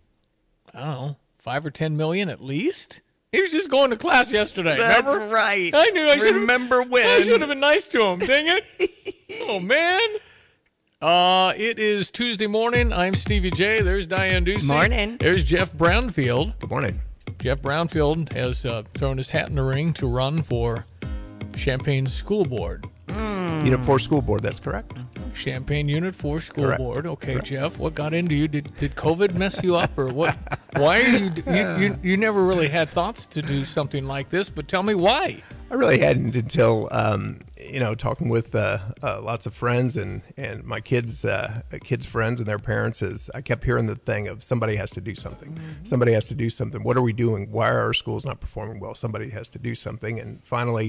I don't know, five or ten million at least. He was just going to class yesterday. That's remember? right. I knew I should remember when. I should have been nice to him. Dang it. Oh, man. Uh, it is Tuesday morning. I'm Stevie J. There's Diane Ducey. Morning. There's Jeff Brownfield. Good morning. Jeff Brownfield has uh, thrown his hat in the ring to run for Champaign School Board. Mm. Unit four School Board, that's correct. Champaign Unit four School Correct. Board. Okay, Correct. Jeff, what got into you? Did did COVID mess you up, or what? Why are you, you you you never really had thoughts to do something like this? But tell me why. I really hadn't until um, you know talking with uh, uh, lots of friends and and my kids uh, kids friends and their parents. Is I kept hearing the thing of somebody has to do something. Mm-hmm. Somebody has to do something. What are we doing? Why are our schools not performing well? Somebody has to do something. And finally,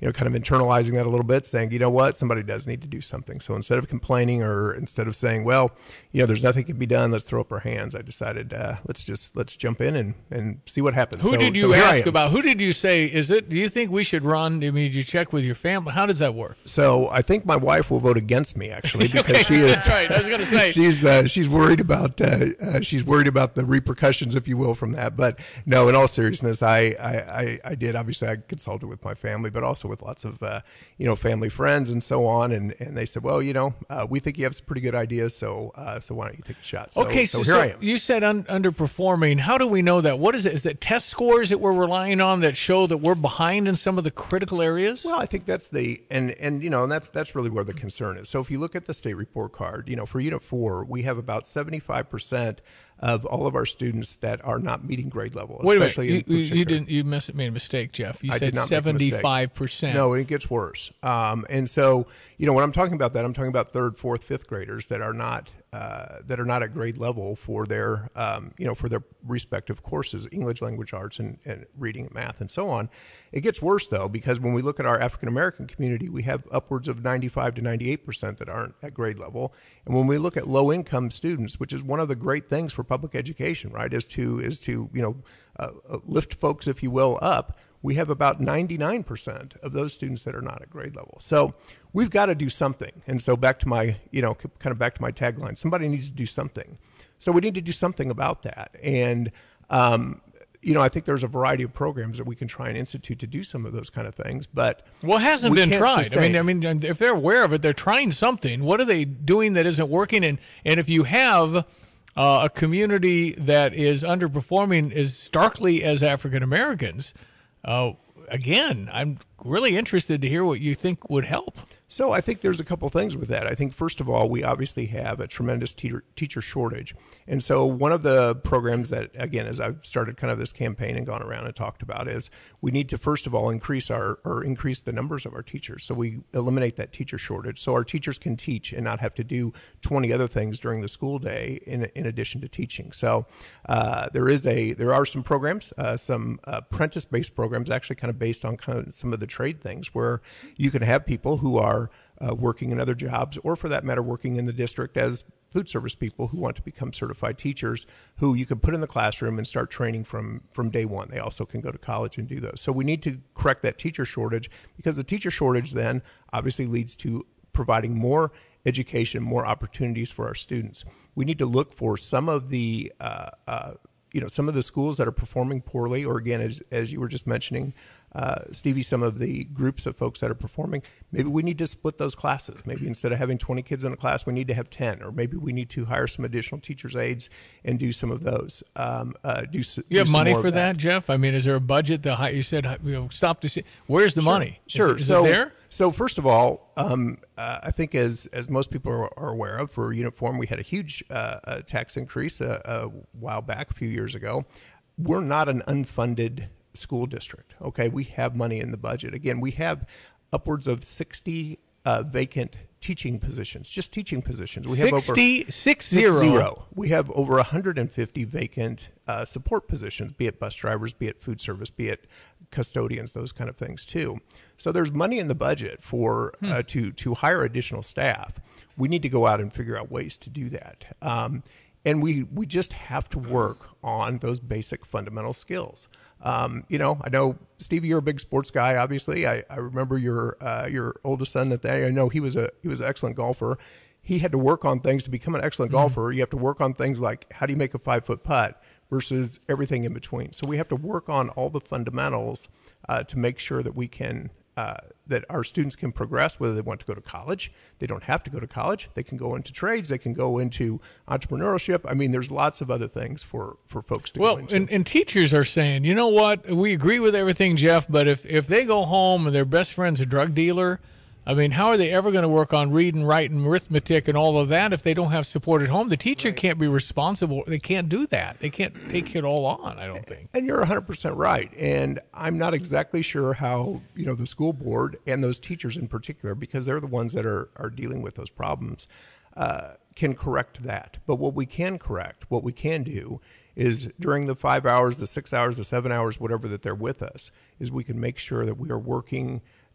you know, kind of internalizing that a little bit, saying, you know what, somebody does need to do something. So instead of complaining or instead of saying, well, you know, there's nothing can be done, let's throw up our hands, I decided uh, let's just let's jump in and, and see what happens. Who so, did you so here I ask am. about? Who did you say, is it, do you think we should run? I mean, did you check with your family? How does that work? So I think my wife will vote against me, actually, because Okay, she is. that's right. I was gonna say. she's uh, she's worried about uh, uh, she's worried about the repercussions, if you will, from that. But no, in all seriousness, I I, I, I did. Obviously, I consulted with my family, but also with lots of uh, you know family friends and so on. And, and they said, well, you know, uh, we think you have some pretty good ideas, so uh, so why don't you take a shot? So, Okay, so, so, here so I am. you said un- underperforming. How do we know that? What is it? Is it test scores that we're relying on that show that we're behind in some of the critical areas? Well, I think that's the and and you know and that's that's really where the concern is. So if you look at the state report card, you know, for Unit Four, we have about seventy-five percent of all of our students that are not meeting grade level. Wait a minute. especially You, in you, you particular. didn't. You mis- made a mistake, Jeff. You I said did not make a mistake. seventy-five percent. No, it gets worse. Um, and so, you know, when I'm talking about that, I'm talking about third, fourth, fifth graders that are not uh, that are not at grade level for their, um, you know, for their respective courses, English language arts and, and reading and math and so on. It gets worse though, because when we look at our African American community, we have upwards of ninety-five to ninety-eight percent that aren't at grade level. And when we look at low income students, which is one of the great things for public education, right, is to is to you know uh, lift folks, if you will, up. We have about ninety-nine percent of those students that are not at grade level. So we've got to do something. And so back to my, you know, kind of back to my tagline, somebody needs to do something. So we need to do something about that. And, um, you know, I think there's a variety of programs that we can try and institute to do some of those kind of things. But Well, it hasn't we been can't tried. sustain- I mean, I mean, if they're aware of it, they're trying something. What are they doing that isn't working? And and if you have uh, a community that is underperforming as starkly as African Americans, uh, again, I'm really interested to hear what you think would help. So I think there's a couple things with that. I think, first of all, we obviously have a tremendous teacher, teacher shortage. And so one of the programs that, again, as I've started kind of this campaign and gone around and talked about is we need to, first of all, increase our or increase the numbers of our teachers. So we eliminate that teacher shortage so our teachers can teach and not have to do twenty other things during the school day in, in addition to teaching. So uh, there is a there are some programs, uh, some apprentice-based programs actually kind of based on kind of some of the trade things where you can have people who are Uh, working in other jobs, or for that matter, working in the district as food service people who want to become certified teachers, who you can put in the classroom and start training from from day one. They also can go to college and do those. So we need to correct that teacher shortage, because the teacher shortage then obviously leads to providing more education, more opportunities for our students. We need to look for some of the uh, uh, you know some of the schools that are performing poorly, or again, as as you were just mentioning, Uh, Stevie, some of the groups of folks that are performing, maybe we need to split those classes. Maybe instead of having twenty kids in a class, we need to have ten, or maybe we need to hire some additional teachers' aides and do some of those. Um, uh, do, s- You have do some money more for of that, Jeff? I mean, is there a budget? To hi- you said you know, stop to see. Where's the Sure, money? Is Sure. it- is so, it there? So first of all, um, uh, I think as as most people are, are aware of, for Uniform, we had a huge uh, uh, tax increase a, a while back, a few years ago. We're not an unfunded school district. Okay, we have money in the budget. Again, we have upwards of sixty uh, vacant teaching positions, just teaching positions. We have sixty, over six zero. zero. We have over one hundred fifty vacant uh, support positions, be it bus drivers, be it food service, be it custodians, those kind of things too. So there's money in the budget for Hmm. uh, to to hire additional staff. We need to go out and figure out ways to do that. Um, and we we just have to work on those basic fundamental skills. Um, you know, I know, Stevie, you're a big sports guy. Obviously, I, I remember your uh, your oldest son that day. I know he was a he was an excellent golfer. He had to work on things to become an excellent Mm-hmm. golfer. You have to work on things like how do you make a five foot putt versus everything in between. So we have to work on all the fundamentals uh, to make sure that we can. Uh, that our students can progress, whether they want to go to college. They don't have to go to college. They can go into trades. They can go into entrepreneurship. I mean, there's lots of other things for, for folks to Well, go into. and, and teachers are saying, you know what? We agree with everything, Jeff, but if, if they go home and their best friend's a drug dealer, I mean, how are they ever going to work on reading, writing, arithmetic, and all of that if they don't have support at home? The teacher right. can't be responsible. They can't do that. They can't take it all on, I don't think. And you're one hundred percent right. And I'm not exactly sure how, you know, the school board and those teachers in particular, because they're the ones that are, are dealing with those problems, uh, can correct that. But what we can correct, what we can do is during the five hours, the six hours, the seven hours, whatever that they're with us, is we can make sure that we are working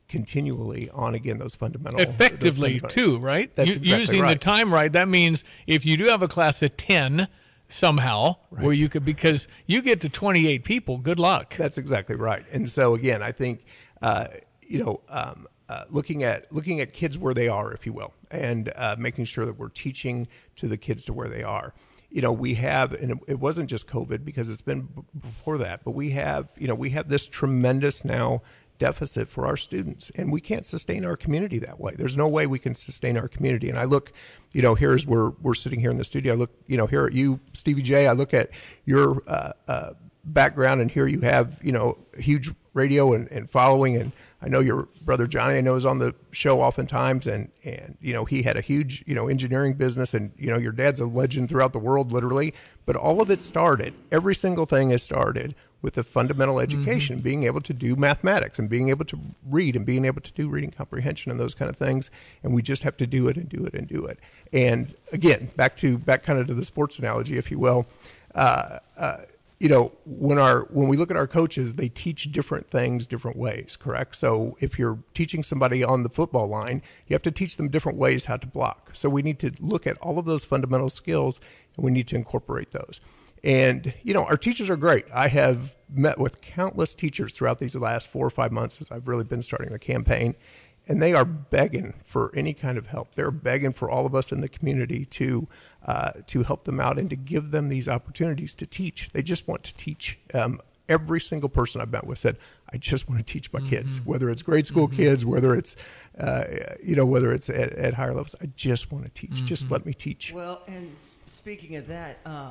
continually on, again, those fundamental. Effectively, those fundamental, too, right? That's U- exactly Using right. the time right. That means if you do have a class of ten somehow, right. where you could, because you get to twenty-eight people, good luck. That's exactly right. And so, again, I think, uh, you know, um, uh, looking at looking at kids where they are, if you will, and uh, making sure that we're teaching to the kids to where they are. You know, we have, and it wasn't just COVID because it's been b- before that, but we have, you know, we have this tremendous now deficit for our students, and we can't sustain our community that way. There's no way we can sustain our community. And I look, you know, here's where we're sitting here in the studio. I look, you know, here at you, Stevie J. I look at your uh, uh, background, and here you have, you know, huge radio and, and following. And I know your brother Johnny, I know, is on the show oftentimes, and and you know, he had a huge, you know, engineering business, and you know, your dad's a legend throughout the world, literally. But all of it started, every single thing has started with a fundamental education, mm-hmm. being able to do mathematics and being able to read and being able to do reading comprehension and those kind of things. And we just have to do it and do it and do it. And again, back to back kind of to the sports analogy, if you will. Uh, uh, you know, when our when we look at our coaches, they teach different things different ways, correct? So if you're teaching somebody on the football line, you have to teach them different ways how to block. So we need to look at all of those fundamental skills, and we need to incorporate those. And, you know, our teachers are great. I have met with countless teachers throughout these last four or five months as I've really been starting the campaign, and they are begging for any kind of help. They're begging for all of us in the community to uh, to help them out and to give them these opportunities to teach. They just want to teach. Um, every single person I've met with said, I just want to teach my mm-hmm. kids, whether it's grade school mm-hmm. kids, whether it's, uh, you know, whether it's at, at higher levels. I just want to teach. Mm-hmm. Just let me teach. Well, and speaking of that, um,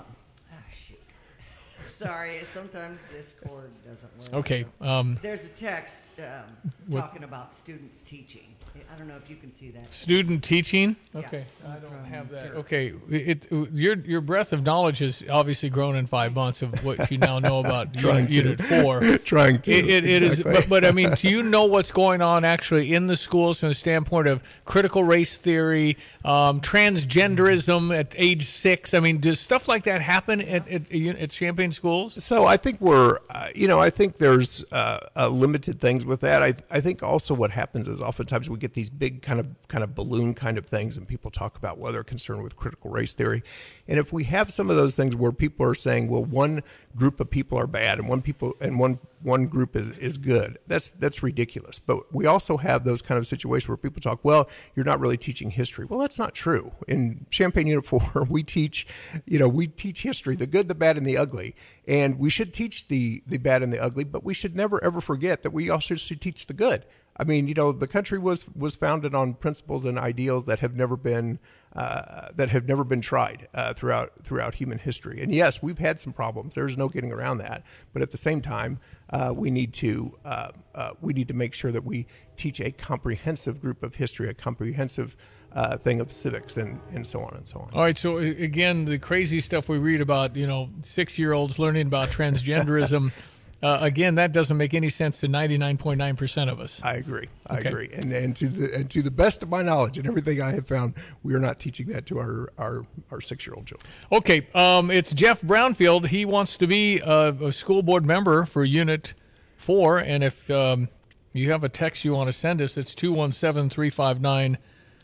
sorry, sometimes this cord doesn't work. Okay. So. Um, There's a text um, talking about students teaching. I don't know if you can see that. Student teaching? Okay. Yeah. I don't have that. Okay. It, it, your your breadth of knowledge has obviously grown in five months of what you now know about Trying Unit to. four. Trying to. It, it, it exactly. is, but, but I mean, do you know what's going on actually in the schools from the standpoint of critical race theory, um, transgenderism at age six? I mean, does stuff like that happen at, at, at Champaign schools? So I think we're, uh, you know, I think there's uh, uh, limited things with that. I I think also what happens is oftentimes we get these big kind of kind of balloon kind of things, and people talk about whether they're concerned with critical race theory. And if we have some of those things where people are saying, well, one group of people are bad and one people and one one group is, is good, that's that's ridiculous. But we also have those kind of situations where people talk, well, you're not really teaching history. Well, that's not true. In Champaign Unit four, we teach, you know, we teach history, the good, the bad, and the ugly. And we should teach the the bad and the ugly, but we should never, ever forget that we also should teach the good. I mean, you know, the country was was founded on principles and ideals that have never been uh, that have never been tried uh, throughout throughout human history. And yes, we've had some problems. There's no getting around that. But at the same time, uh, we need to uh, uh, we need to make sure that we teach a comprehensive group of history, a comprehensive uh, thing of civics, and and so on and so on. All right. So again, the crazy stuff we read about, you know, six-year-olds learning about transgenderism. Uh, again, that doesn't make any sense to ninety-nine point nine percent of us. I agree. I okay. agree. And and to the and to the best of my knowledge and everything I have found, we are not teaching that to our our, our six-year-old children. Okay. Um, it's Jeff Brownfield. He wants to be a, a school board member for Unit four. And if um, you have a text you want to send us, it's two one seven, three five nine,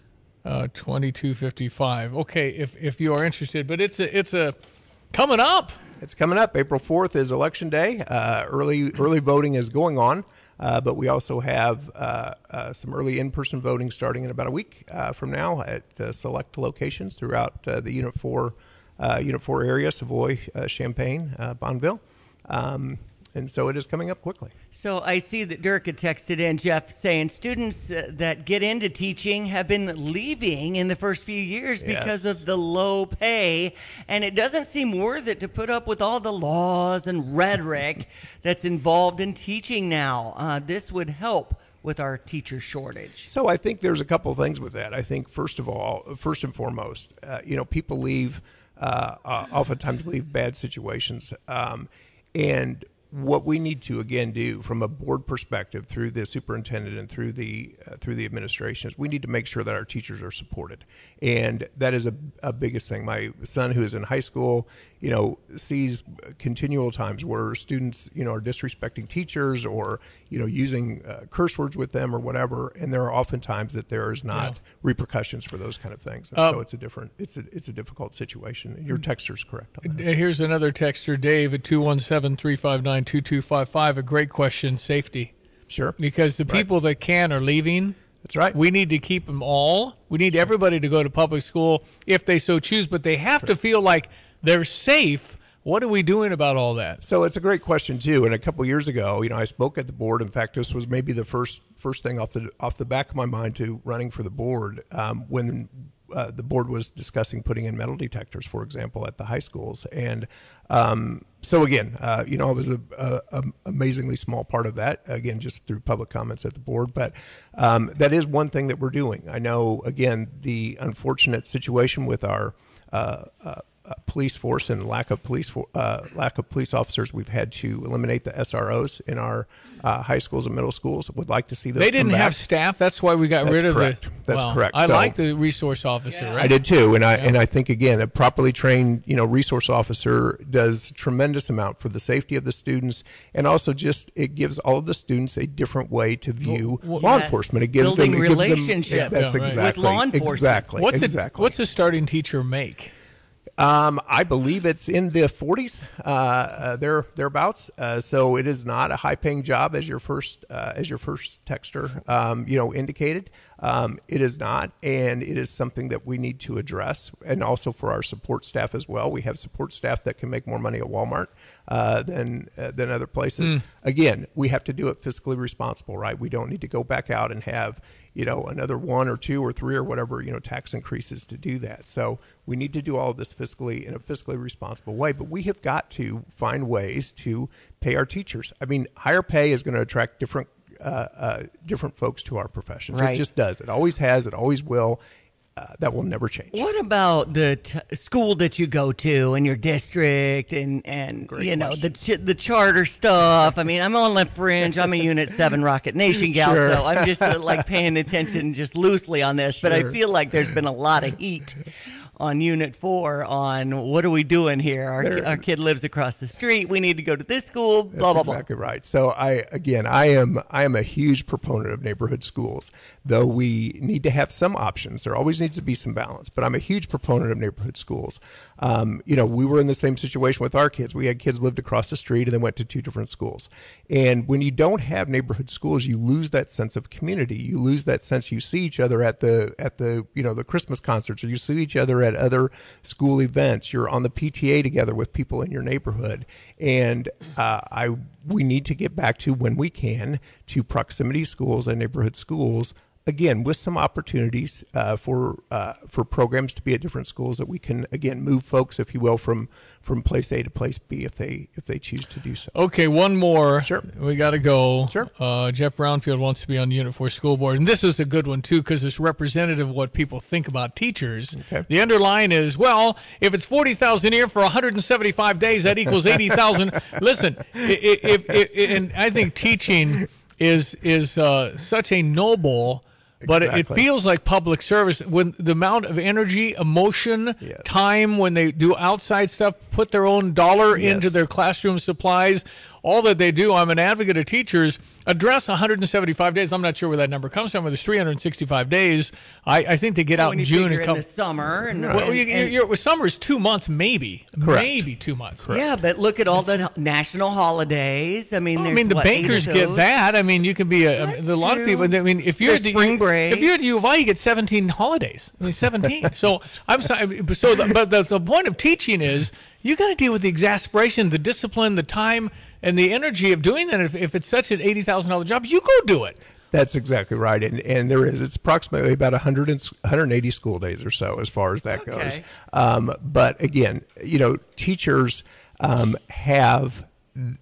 two two five five. Okay, if if you are interested. But it's a, it's a coming up. It's coming up. April fourth is Election Day. Uh, early early voting is going on, uh, but we also have uh, uh, some early in-person voting starting in about a week uh, from now at uh, select locations throughout uh, the Unit four uh, Unit four area, Savoy, uh, Champaign, uh, Bonneville. Um, and so it is coming up quickly. So I see that Dirk had texted in, Jeff, saying students uh, that get into teaching have been leaving in the first few years because Yes. of the low pay, and it doesn't seem worth it to put up with all the laws and rhetoric that's involved in teaching now. Uh, this would help with our teacher shortage. So I think there's a couple of things with that. I think first of all, first and foremost, uh, you know, people leave, uh, uh, oftentimes leave bad situations, um, and what we need to again do from a board perspective through the superintendent and through the uh, through the administration is we need to make sure that our teachers are supported, and that is a, a biggest thing. My son, who is in high school, you know, sees continual times where students, you know, are disrespecting teachers or, you know, using uh, curse words with them or whatever, and there are often times that there is not Yeah. repercussions for those kind of things. And Um, so it's a different, it's a it's a difficult situation. Your texter's correct on that. Here's another texter, Dave, at two one seven, three five nine, two two five five. A great question, safety. Sure. Because the Right. people that can are leaving. That's right. We need to keep them all. We need everybody to go to public school if they so choose, but they have to feel like they're safe. What are we doing about all that? So it's a great question too. And a couple of years ago, you know, I spoke at the board. In fact, this was maybe the first first thing off the off the back of my mind to running for the board um, when uh, the board was discussing putting in metal detectors, for example, at the high schools. And um, so again, uh, you know, I was a, a, a amazingly small part of that. Again, just through public comments at the board. But um, that is one thing that we're doing. I know again the unfortunate situation with our uh, uh, Uh, police force and lack of police for, uh, lack of police officers. We've had to eliminate the S R Os in our uh, high schools and middle schools. Would like to see those. They didn't come back. have staff. That's why we got That's rid of correct. the. That's well, correct. I So- like the resource officer. Right? I did too, and I and I think again, a properly trained, you know, resource officer does a tremendous amount for the safety of the students, and also just it gives all of the students a different way to view Well, law yes. enforcement. It gives Building them it gives them- relationships That's Yeah, right. exactly with law enforcement. exactly What's exactly. a, what's a starting teacher make? Um, I believe it's in the forties, uh, uh, there thereabouts. Uh, so it is not a high-paying job as your first uh, as your first texter, um, you know, indicated. Um, it is not, and it is something that we need to address, and also for our support staff as well. We have support staff that can make more money at Walmart uh, than uh, than other places. Mm. Again, we have to do it fiscally responsible, right? We don't need to go back out and have, you know, another one or two or three or whatever, you know, tax increases to do that. So we need to do all of this fiscally in a fiscally responsible way, but we have got to find ways to pay our teachers. I mean, higher pay is going to attract different uh, uh, different folks to our professions. Right. It just does. It always has. It always will. Uh, that will never change. What about the t- school that you go to in your district and, and Great you know, question. the ch- the charter stuff? I mean, I'm on the fringe. I'm a Unit seven Rocket Nation gal, Sure. so I'm just uh, like paying attention just loosely on this. But I Sure. feel like there's been a lot of heat on Unit four on what are we doing here? Our, There- our kid lives across the street. We need to go to this school, That's blah, blah, blah. exactly right. So I, again, I am, I am a huge proponent of neighborhood schools, though we need to have some options. There always needs to be some balance, but I'm a huge proponent of neighborhood schools. Um, you know, we were in the same situation with our kids. We had kids lived across the street and they went to two different schools. And when you don't have neighborhood schools, you lose that sense of community. You lose that sense you see each other at the, at the, you know, the Christmas concerts, or you see each other at other school events. You're on the P T A together with people in your neighborhood. And uh, I, we need to get back to, when we can, to proximity schools and neighborhood schools, again, with some opportunities uh, for uh, for programs to be at different schools that we can, again, move folks, if you will, from from place A to place B if they if they choose to do so. Okay, one more. Sure. We got to go. Sure. Uh, Jeff Brownfield wants to be on the Unit four School Board. And this is a good one, too, because it's representative of what people think about teachers. Okay. The underline is, well, if it's forty thousand a year for one hundred seventy-five days, that equals eighty thousand. Listen, if, if, if, and I think teaching is, is uh, such a noble... But it- it Exactly. feels like public service when the amount of energy, emotion, Yes. time when they do outside stuff, put their own dollar Yes. into their classroom supplies, all that they do. I'm an advocate of teachers. Address one hundred seventy-five days. I'm not sure where that number comes from. But it's three hundred sixty-five days. I, I think they get out When in you June figure and in come. the summer. And, Well, and- you, you, and- you're, summer is two months, maybe, Correct. maybe two months. yeah, but look at all the national holidays. I mean, Well, I there's mean, the what, eight of bankers get those? that. I mean, you can be a, That's a, a lot of people. true. I mean, if you're There's spring break. if you're at U of I, you get seventeen holidays. I mean, seventeen. So I'm sorry. So, the, but the, the point of teaching is you got to deal with the exasperation, the discipline, the time, and the energy of doing that. If, if it's such an eighty thousand dollar job, you go do it. That's exactly right. And and there is, it's approximately about one hundred and, one hundred eighty school days or so as far as that goes. Okay. Um, but again, you know, teachers um, have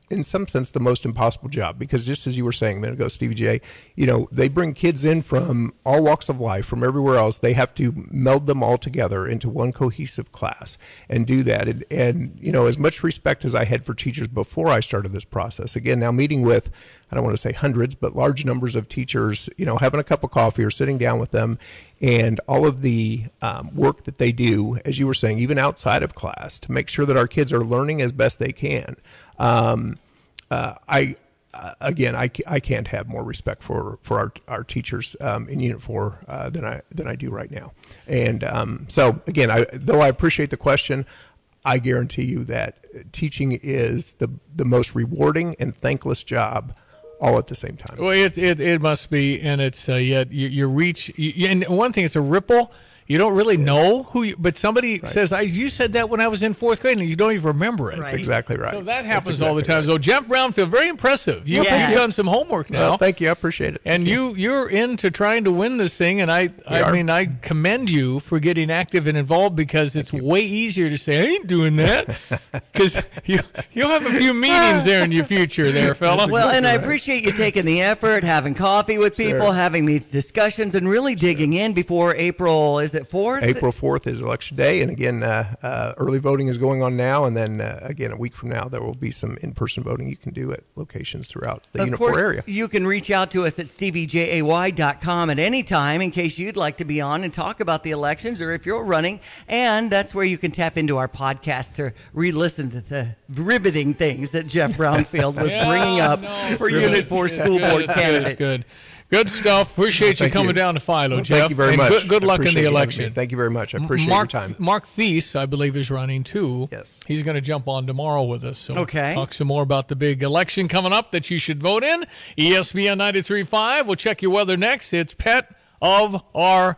in some sense, the most impossible job, because just as you were saying a minute ago, Stevie J, you know, they bring kids in from all walks of life, from everywhere else. They have to meld them all together into one cohesive class and do that. And, and, you know, as much respect as I had for teachers before I started this process, again, now meeting with, I don't want to say hundreds, but large numbers of teachers, you know, having a cup of coffee or sitting down with them, and all of the um, work that they do, as you were saying, even outside of class, to make sure that our kids are learning as best they can. Um, uh, I, uh, again, I, I can't have more respect for, for our, our teachers um, in Unit four uh, than I than I do right now. And um, so, again, I, though I appreciate the question, I guarantee you that teaching is the the most rewarding and thankless job all at the same time. Well, it it, it must be, and it's uh, yet you, you reach. You, and one thing, it's a ripple. You don't really know who, you, but somebody right. says, "I you said that when I was in fourth grade," and you don't even remember it. That's exactly right. So that happens exactly all the time. Right. So Jeff Brownfield, very impressive. You, yes. You've done some homework now. Well, thank you. I appreciate it. And you. you you're into trying to win this thing, and I we I are. mean I commend you for getting active and involved, because it's way easier to say I ain't doing that, because you you'll have a few meetings there in your future, there, fella. Well, and I appreciate you taking the effort, having coffee with people, sure. having these discussions, and really digging in before April. Is it fourth? April fourth is election day, and again, uh, uh, early voting is going on now, and then uh, again, a week from now, there will be some in-person voting you can do at locations throughout the Unit four area. You can reach out to us at stevie jay dot com at any time in case you'd like to be on and talk about the elections, or if you're running, and that's where you can tap into our podcast to re-listen to the riveting things that Jeff Brownfield was yeah, bringing up no, for good. Unit four school good, board good, candidate. Good. Good stuff. Appreciate well, you coming you. down to Philo, well, Jeff. Thank you very and much. Good, good luck in the election. Thank you very much. I appreciate Mark, your time. Mark Thies, I believe, is running too. Yes. He's going to jump on tomorrow with us. So okay. Talk some more about the big election coming up that you should vote in. E S P N ninety-three point five. We'll check your weather next. It's Pet of Our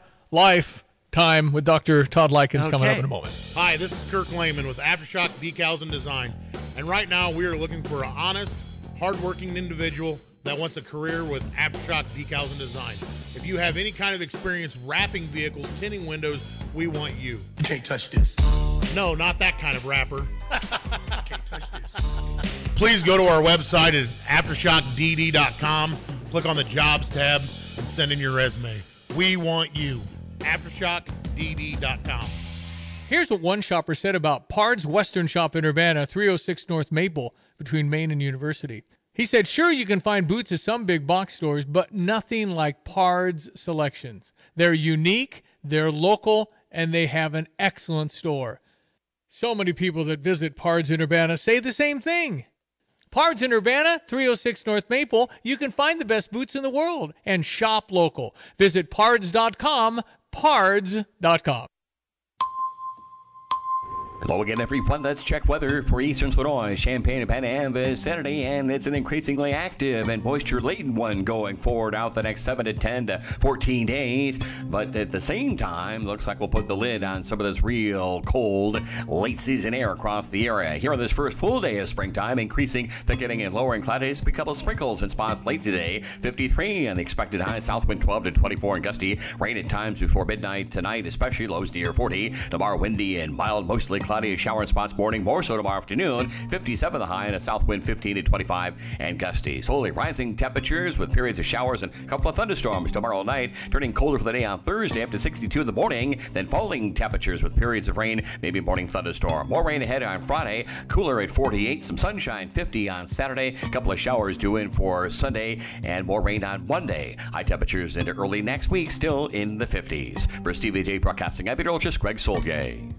Lifetime with Doctor Todd Likens okay. coming up in a moment. Hi, this is Kirk Lehman with Aftershock Decals and Design. And right now we are looking for an honest, hardworking individual that wants a career with Aftershock Decals and Design. If you have any kind of experience wrapping vehicles, tinting windows, we want you. You can't touch this. No, not that kind of wrapper. Can't touch this. Please go to our website at aftershock d d dot com, click on the Jobs tab, and send in your resume. We want you. aftershock d d dot com. Here's what one shopper said about Pard's Western Shop in Urbana, three oh six North Maple, between Maine and University. He said, sure, you can find boots at some big box stores, but nothing like Pard's selections. They're unique, they're local, and they have an excellent store. So many people that visit Pard's in Urbana say the same thing. Pard's in Urbana, three oh six North Maple. You can find the best boots in the world and shop local. Visit pards dot com, pards dot com. Hello again, everyone. Let's check weather for Eastern Illinois, Champaign-Urbana and vicinity, and it's an increasingly active and moisture-laden one going forward out the next seven to ten to fourteen days. But at the same time, looks like we'll put the lid on some of this real cold late-season air across the area. Here on this first full day of springtime, increasing thickening and lowering cloudiness, a couple of sprinkles in spots late today. fifty-three on the expected high, south wind twelve to twenty-four and gusty. Rain at times before midnight tonight, especially lows near forty. Tomorrow, windy and mild, mostly cloudy. Cloudy, shower spots morning, more so tomorrow afternoon. fifty-seven the high and a south wind fifteen to twenty-five and gusty. Slowly rising temperatures with periods of showers and a couple of thunderstorms tomorrow night. Turning colder for the day on Thursday up to sixty-two in the morning. Then falling temperatures with periods of rain, maybe morning thunderstorm. More rain ahead on Friday. Cooler at forty-eight. Some sunshine, fifty on Saturday. A couple of showers due in for Sunday and more rain on Monday. High temperatures into early next week, still in the fifties. For Stevie J Broadcasting, I'm meteorologist Greg Solgay.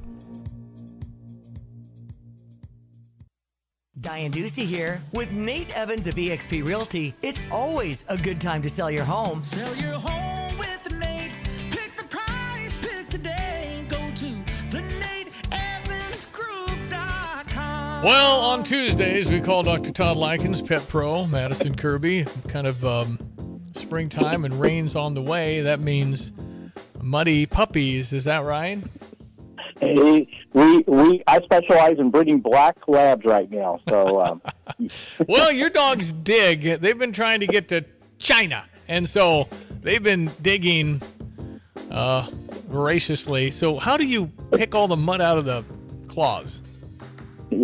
Diane Ducey here. With Nate Evans of eXp Realty, it's always a good time to sell your home. Sell your home with Nate. Pick the price, pick the day. Go to the nate evans group dot com. Well, on Tuesdays, we call Doctor Todd Likens, Pet Pro, Madison Kirby. Kind of um, springtime and rain's on the way. That means muddy puppies. Is that right? Hey, we we I specialize in breeding black labs right now. So, um. Well, your dogs dig. They've been trying to get to China, and so they've been digging uh, voraciously. So, how do you pick all the mud out of the claws? Yeah,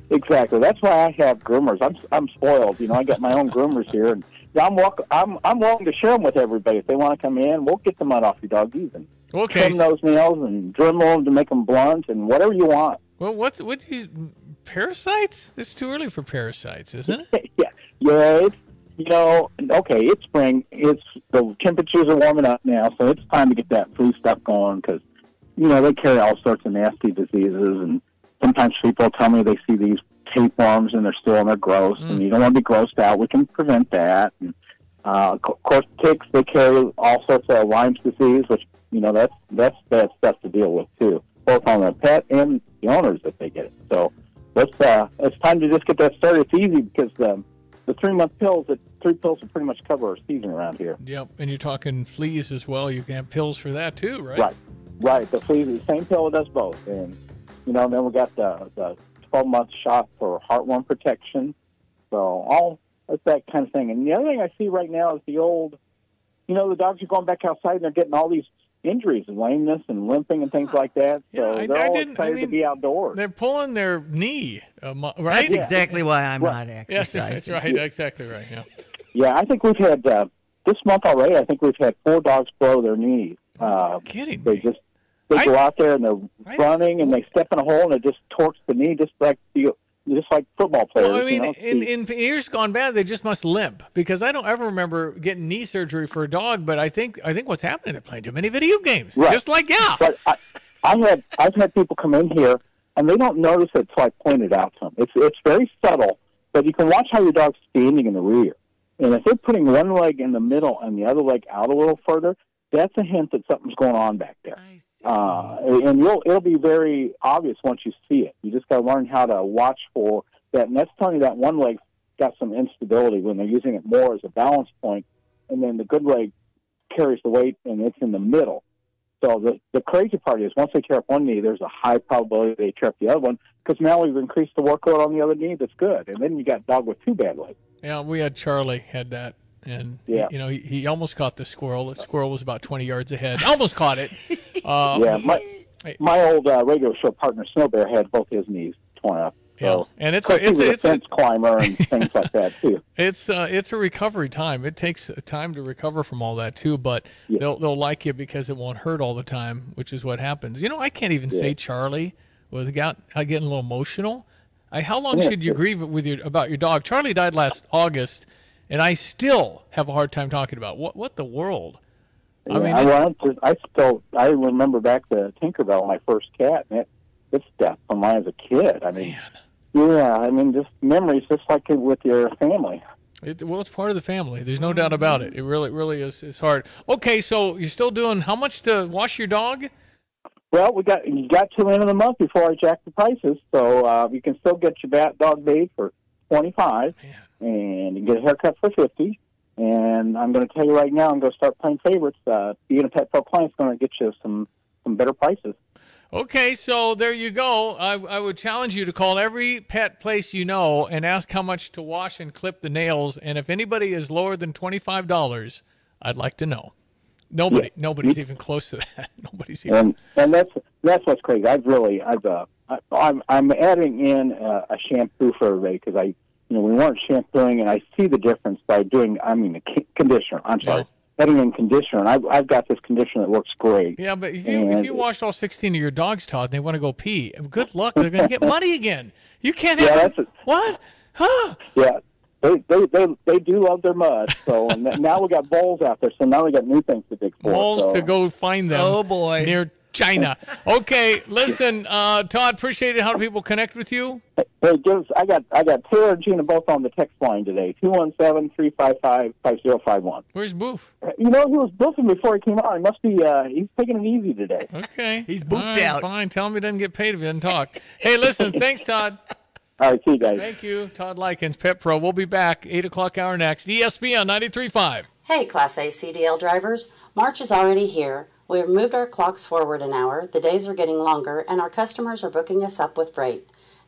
Exactly. That's why I have groomers. I'm I'm spoiled. You know, I got my own groomers here, and I'm welcome. I'm I'm willing to share them with everybody. If they want to come in, we'll get the mud off your dog even. Okay. Trim those nails and Dremel them to make them blunt and whatever you want. Well, what's what do you parasites? It's too early for parasites, isn't it? yeah, yeah. It's you know, okay. It's spring. It's the temperatures are warming up now, so it's time to get that flu stuff going because you know they carry all sorts of nasty diseases, and sometimes people tell me they see these tapeworms and they're still and they're gross, Mm. and you don't want to be grossed out. We can prevent that. And, uh, of course, ticks they carry all sorts of Lyme's disease, which you know that's that's bad stuff to deal with too, both on the pet and the owners if they get it. So let's uh, it's time to just get that started. It's easy because the the three month pills, the three pills will pretty much cover our season around here. Yep. And you're talking fleas as well. You can have pills for that too, right? Right, right. The flea, the same pill does both, and you know then we got the the twelve month shot for heartworm protection. So all that's that kind of thing. And the other thing I see right now is the old, you know, the dogs are going back outside and they're getting all these injuries and lameness and limping and things like that. So I- they're I all didn't- I excited mean, to be outdoors. They're pulling their knee, uh, mu- right? That's exactly why I'm Right. not Yes, exercising. that's right. Exactly right. Yeah. Yeah, I think we've had uh, this month already. I think we've had four dogs blow their knees. Uh, kidding They just they go out there and they're running and they step in a hole and it just torques the knee, just like the, just like football players. Well, I mean, you know? in, in years gone bad, they just must limp because I don't ever remember getting knee surgery for a dog. But I think I think what's happening, they're playing too many video games. Right. Just like yeah. But I, I had I've had people come in here and they don't notice it until I point it out to them. It's it's very subtle, but you can watch how your dog's standing in the rear, and if they're putting one leg in the middle and the other leg out a little further, that's a hint that something's going on back there. Uh, and you'll it'll be very obvious once you see it. You just got to learn how to watch for that, and that's telling you that one leg got some instability when they're using it more as a balance point, and then the good leg carries the weight and it's in the middle. So the the crazy part is once they tear up one knee, there's a high probability they tear up the other one because now we've increased the workload on the other knee. That's good, and then you got a dog with two bad legs. Yeah, we had Charlie had that, and Yeah. you know he, he almost caught the squirrel. The squirrel was about twenty yards ahead. Almost caught it. Uh, yeah, my my old uh, radio show partner Snow Bear had both his knees torn up. So, Yeah, and it's of a- course, it's he a- was it's a- fence climber and things like that too. It's uh, it's a recovery time. It takes time to recover from all that too, but they'll they'll like you because it won't hurt all the time, which is what happens. You know, I can't even say Yeah. Charlie without I getting a little emotional. I, how long Yeah, should you sure. grieve with your about your dog? Charlie died last August, and I still have a hard time talking about what what the world. I Yeah, mean, I, it- well, I, just, I still I remember back to Tinkerbell, my first cat, and it it's death from mine as a kid. I mean, yeah, I mean, just memories, just like with your family. It, well, it's part of the family. There's no doubt about it. It really, really is. It's hard. Okay, so you're still doing how much to wash your dog? Well, we got you got till the end of the month before I jack the prices, so uh, you can still get your bat dog bathed for twenty five, and you can get a haircut for fifty. And I'm going to tell you right now, I'm going to start playing favorites. Uh, being a Pet Pro client is going to get you some some better prices. Okay, so there you go. I, I would challenge you to call every pet place you know and ask how much to wash and clip the nails. And if anybody is lower than twenty-five dollars, I'd like to know. Nobody, Yeah. nobody's even close to that. Nobody's even. And and that's that's what's crazy. I've really I've uh, I, I'm I'm adding in uh, a shampoo for everybody because I you know we weren't shampooing and I see the difference by doing I mean the ki- conditioner. I'm sorry, adding in conditioner, and I've I've got this conditioner that works great. Yeah, but if you if And- you washed all sixteen of your dogs, Todd, and they want to go pee, good luck. They're going to get muddy again. You can't have Yeah, them- that's what? Huh? Yeah, they they they, they do love their mud. So and th- now we got bowls out there. So now we got new things to dig for. Balls so. to go find them. Oh, boy. Near China. Okay, listen, uh, Todd, appreciate it. How do people connect with you? Hey, give us, I got I got Tara and Gina both on the text line today. two one seven, three five five, five zero five one. Where's Boof? You know, he was boofing before he came on. He must be, uh, he's taking it easy today. Okay. He's All right, Fine. Tell him he doesn't get paid if he doesn't talk. Hey, listen, thanks, Todd. All right, see you guys. Thank you, Todd Likens, Pet Pro. We'll be back, eight o'clock hour next. E S P N ninety-three point five. Hey, Class A C D L drivers. March is already here. We have moved our clocks forward an hour, the days are getting longer, and our customers are booking us up with freight.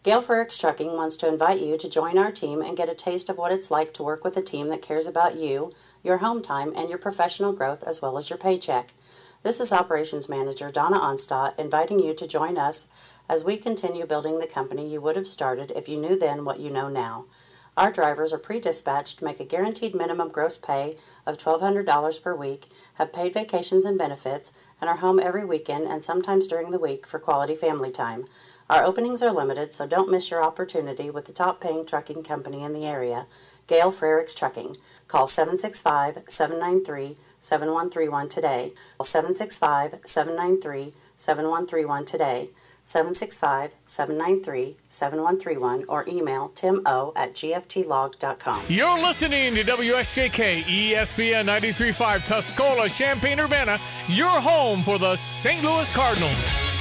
Gale Frericks Trucking wants to invite you to join our team and get a taste of what it's like to work with a team that cares about you, your home time, and your professional growth as well as your paycheck. This is Operations Manager Donna Onstadt inviting you to join us as we continue building the company you would have started if you knew then what you know now. Our drivers are pre-dispatched, make a guaranteed minimum gross pay of twelve hundred dollars per week, have paid vacations and benefits, and are home every weekend and sometimes during the week for quality family time. Our openings are limited, so don't miss your opportunity with the top-paying trucking company in the area, Gale Frericks Trucking. Call seven six five, seven nine three, seven one three one today. Call seven six five, seven nine three, seven one three one today. seven six five, seven nine three, seven one three one or email timo at g f t log dot com. You're listening to W S J K E S P N ninety-three point five Tuscola, Champaign-Urbana, your home for the Saint Louis Cardinals.